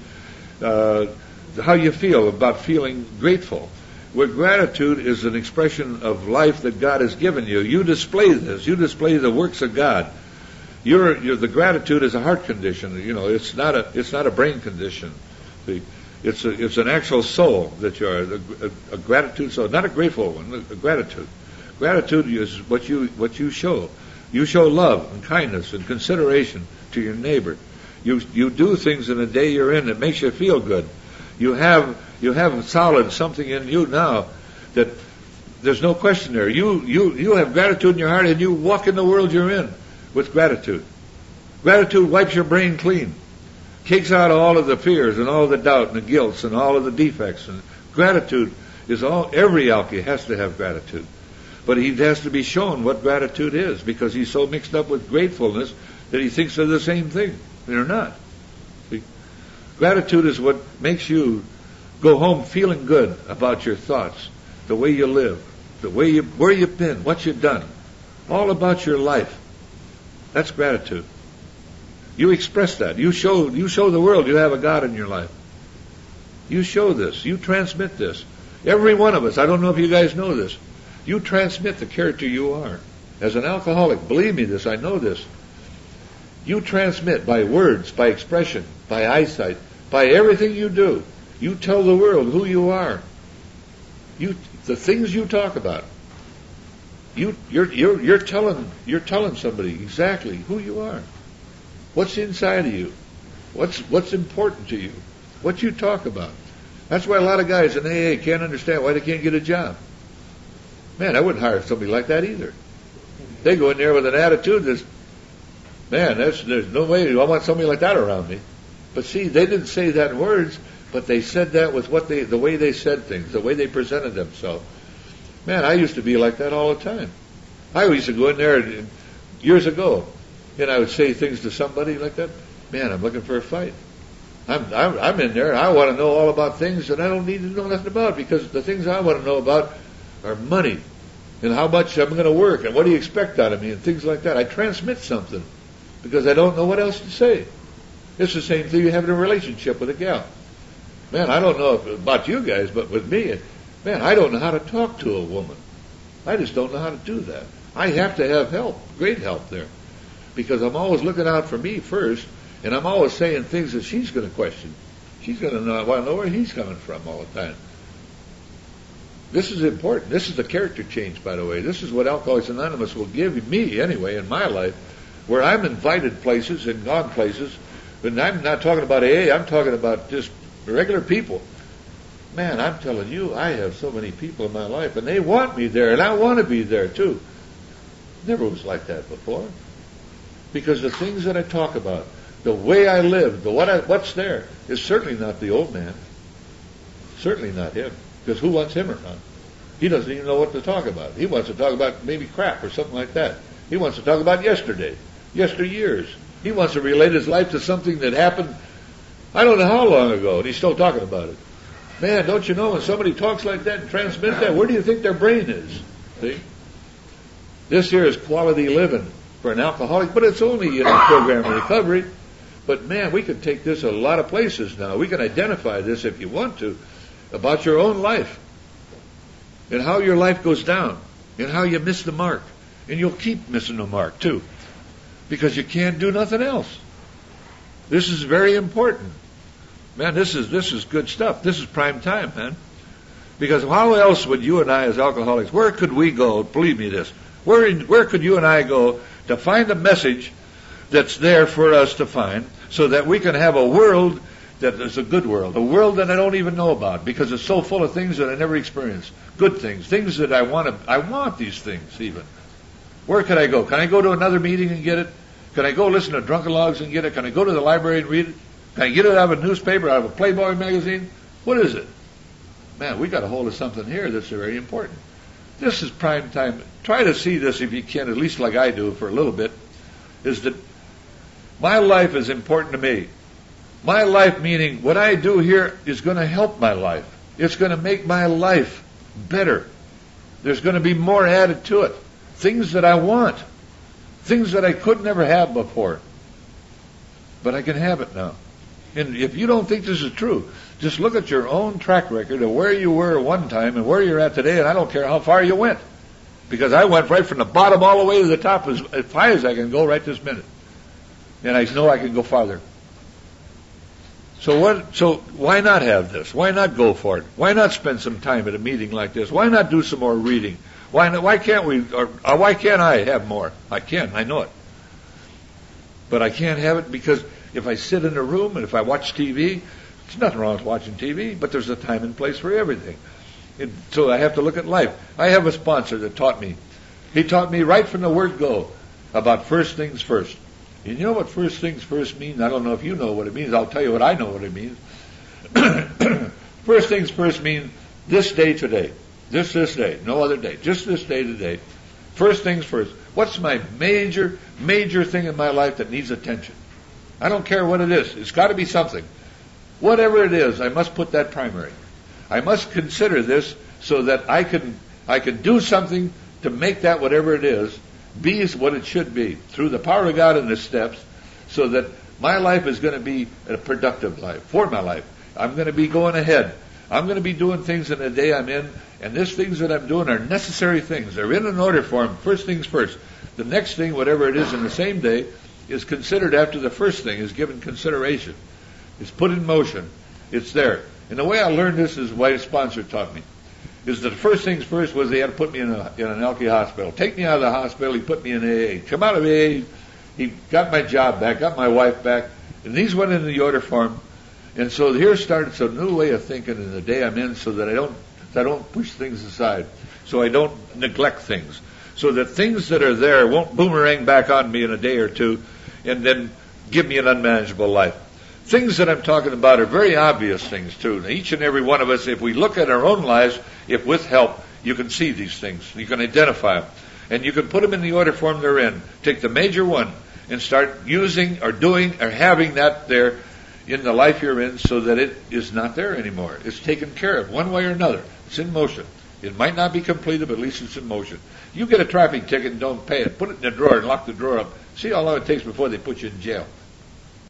[SPEAKER 1] how you feel about feeling grateful. Where gratitude is an expression of life that God has given you. You display this. You display the works of God. The gratitude is a heart condition. You know, it's not a brain condition. It's an actual soul that you are. A gratitude soul, not a grateful one. A gratitude. Gratitude is what you show. You show love and kindness and consideration to your neighbor. You do things in the day you're in that makes you feel good. You have solid something in you now that there's no question there. You have gratitude in your heart, and you walk in the world you're in with gratitude. Gratitude wipes your brain clean, kicks out all of the fears and all of the doubt and the guilts and all of the defects. And gratitude is every alky has to have gratitude. But he has to be shown what gratitude is, because he's so mixed up with gratefulness that he thinks they're the same thing. They're not. Gratitude is what makes you go home feeling good about your thoughts, the way you live, where you've been, what you've done, all about your life. That's gratitude. You express that. You show the world you have a God in your life. You show this. You transmit this. Every one of us. I don't know if you guys know this. You transmit the character you are. As an alcoholic, believe me this, I know this. You transmit by words, by expression, by eyesight, by everything you do. You tell the world who you are. The things you talk about. You're telling somebody exactly who you are. What's inside of you? What's important to you? What you talk about. That's why a lot of guys in AA can't understand why they can't get a job. Man, I wouldn't hire somebody like that either. They go in there with an attitude that's Man, there's no way I want somebody like that around me. But see, they didn't say that in words, but they said that with the way they said things, the way they presented themselves. Man, I used to be like that all the time. I used to go in there years ago, and I would say things to somebody like that. Man, I'm looking for a fight. I'm in there. I want to know all about things that I don't need to know nothing about, because the things I want to know about are money and how much I'm going to work and what do you expect out of me and things like that. I transmit something because I don't know what else to say. It's the same thing you have in a relationship with a gal. Man, I don't know about you guys, but with me, man, I don't know how to talk to a woman. I just don't know how to do that. I have to have help, great help there, because I'm always looking out for me first, and I'm always saying things that she's going to question. She's going to want to know where he's coming from all the time. This is important. This is the character change, by the way. This is what Alcoholics Anonymous will give me, anyway, in my life, where I'm invited places and gone places. But I'm not talking about AA. I'm talking about just regular people. Man, I'm telling you, I have so many people in my life, and they want me there, and I want to be there, too. Never was like that before. Because the things that I talk about, the way I live, what's there, is certainly not the old man. Certainly not him. Because who wants him around? He doesn't even know what to talk about. He wants to talk about maybe crap or something like that. He wants to talk about yesterday, yesteryears. He wants to relate his life to something that happened I don't know how long ago, and he's still talking about it. Man, don't you know when somebody talks like that and transmits that, where do you think their brain is? See? This here is quality living for an alcoholic, but it's only in a program of recovery. But man, we can take this a lot of places now. We can identify this if you want to, about your own life, and how your life goes down, and how you miss the mark. And you'll keep missing the mark, too, because you can't do nothing else. This is very important. Man, this is good stuff. This is prime time, man. Because how else would you and I as alcoholics, where could we go, believe me this, where could you and I go to find a message that's there for us to find so that we can have a world that is a good world, a world that I don't even know about because it's so full of things that I never experienced. Good things that I want these things even. Where could I go? Can I go to another meeting and get it? Can I go listen to Drunken Logs and get it? Can I go to the library and read it? Can I get it out of a newspaper, out of a Playboy magazine? What is it? Man, we got a hold of something here that's very important. This is prime time. Try to see this if you can, at least like I do for a little bit, is that my life is important to me. My life meaning what I do here is going to help my life. It's going to make my life better. There's going to be more added to it. Things that I want. Things that I could never have before. But I can have it now. And if you don't think this is true, just look at your own track record of where you were one time and where you're at today, and I don't care how far you went. Because I went right from the bottom all the way to the top as high as I can go right this minute. And I know I can go farther. So why not have this? Why not go for it? Why not spend some time at a meeting like this? Why not do some more reading? Why can't we, or why can't I have more? I can, I know it. But I can't have it because if I sit in a room and if I watch TV, there's nothing wrong with watching TV, but there's a time and place for everything. So I have to look at life. I have a sponsor that taught me. He taught me right from the word go about first things first. And you know what first things first means? I don't know if you know what it means. I'll tell you what I know what it means. First things first means this day today. Just this day. No other day. Just this day today. First things first. What's my major thing in my life that needs attention? I don't care what it is. It's got to be something. Whatever it is, I must put that primary. I must consider this so that I can do something to make that whatever it is be what it should be through the power of God and the steps, so that my life is going to be a productive life for my life. I'm going to be going ahead. I'm going to be doing things in the day I'm in, and these things that I'm doing are necessary things. They're in an order form. First things first. The next thing, whatever it is in the same day, is considered after the first thing, is given consideration. It's put in motion. It's there. And the way I learned this is what a sponsor taught me. Is that the first things first was they had to put me in an Elkie hospital. Take me out of the hospital, he put me in AA. Come out of AA, he got my job back, got my wife back, and these went into the order form. And so here started a new way of thinking in the day I'm in, so that I don't push things aside, so I don't neglect things, so that things that are there won't boomerang back on me in a day or two, and then give me an unmanageable life. Things that I'm talking about are very obvious things too. Now, each and every one of us, if we look at our own lives, if with help, you can see these things. You can identify them. And you can put them in the order form they're in. Take the major one and start using or doing or having that there in the life you're in so that it is not there anymore. It's taken care of one way or another. It's in motion. It might not be completed, but at least it's in motion. You get a traffic ticket and don't pay it. Put it in the drawer and lock the drawer up. See how long it takes before they put you in jail.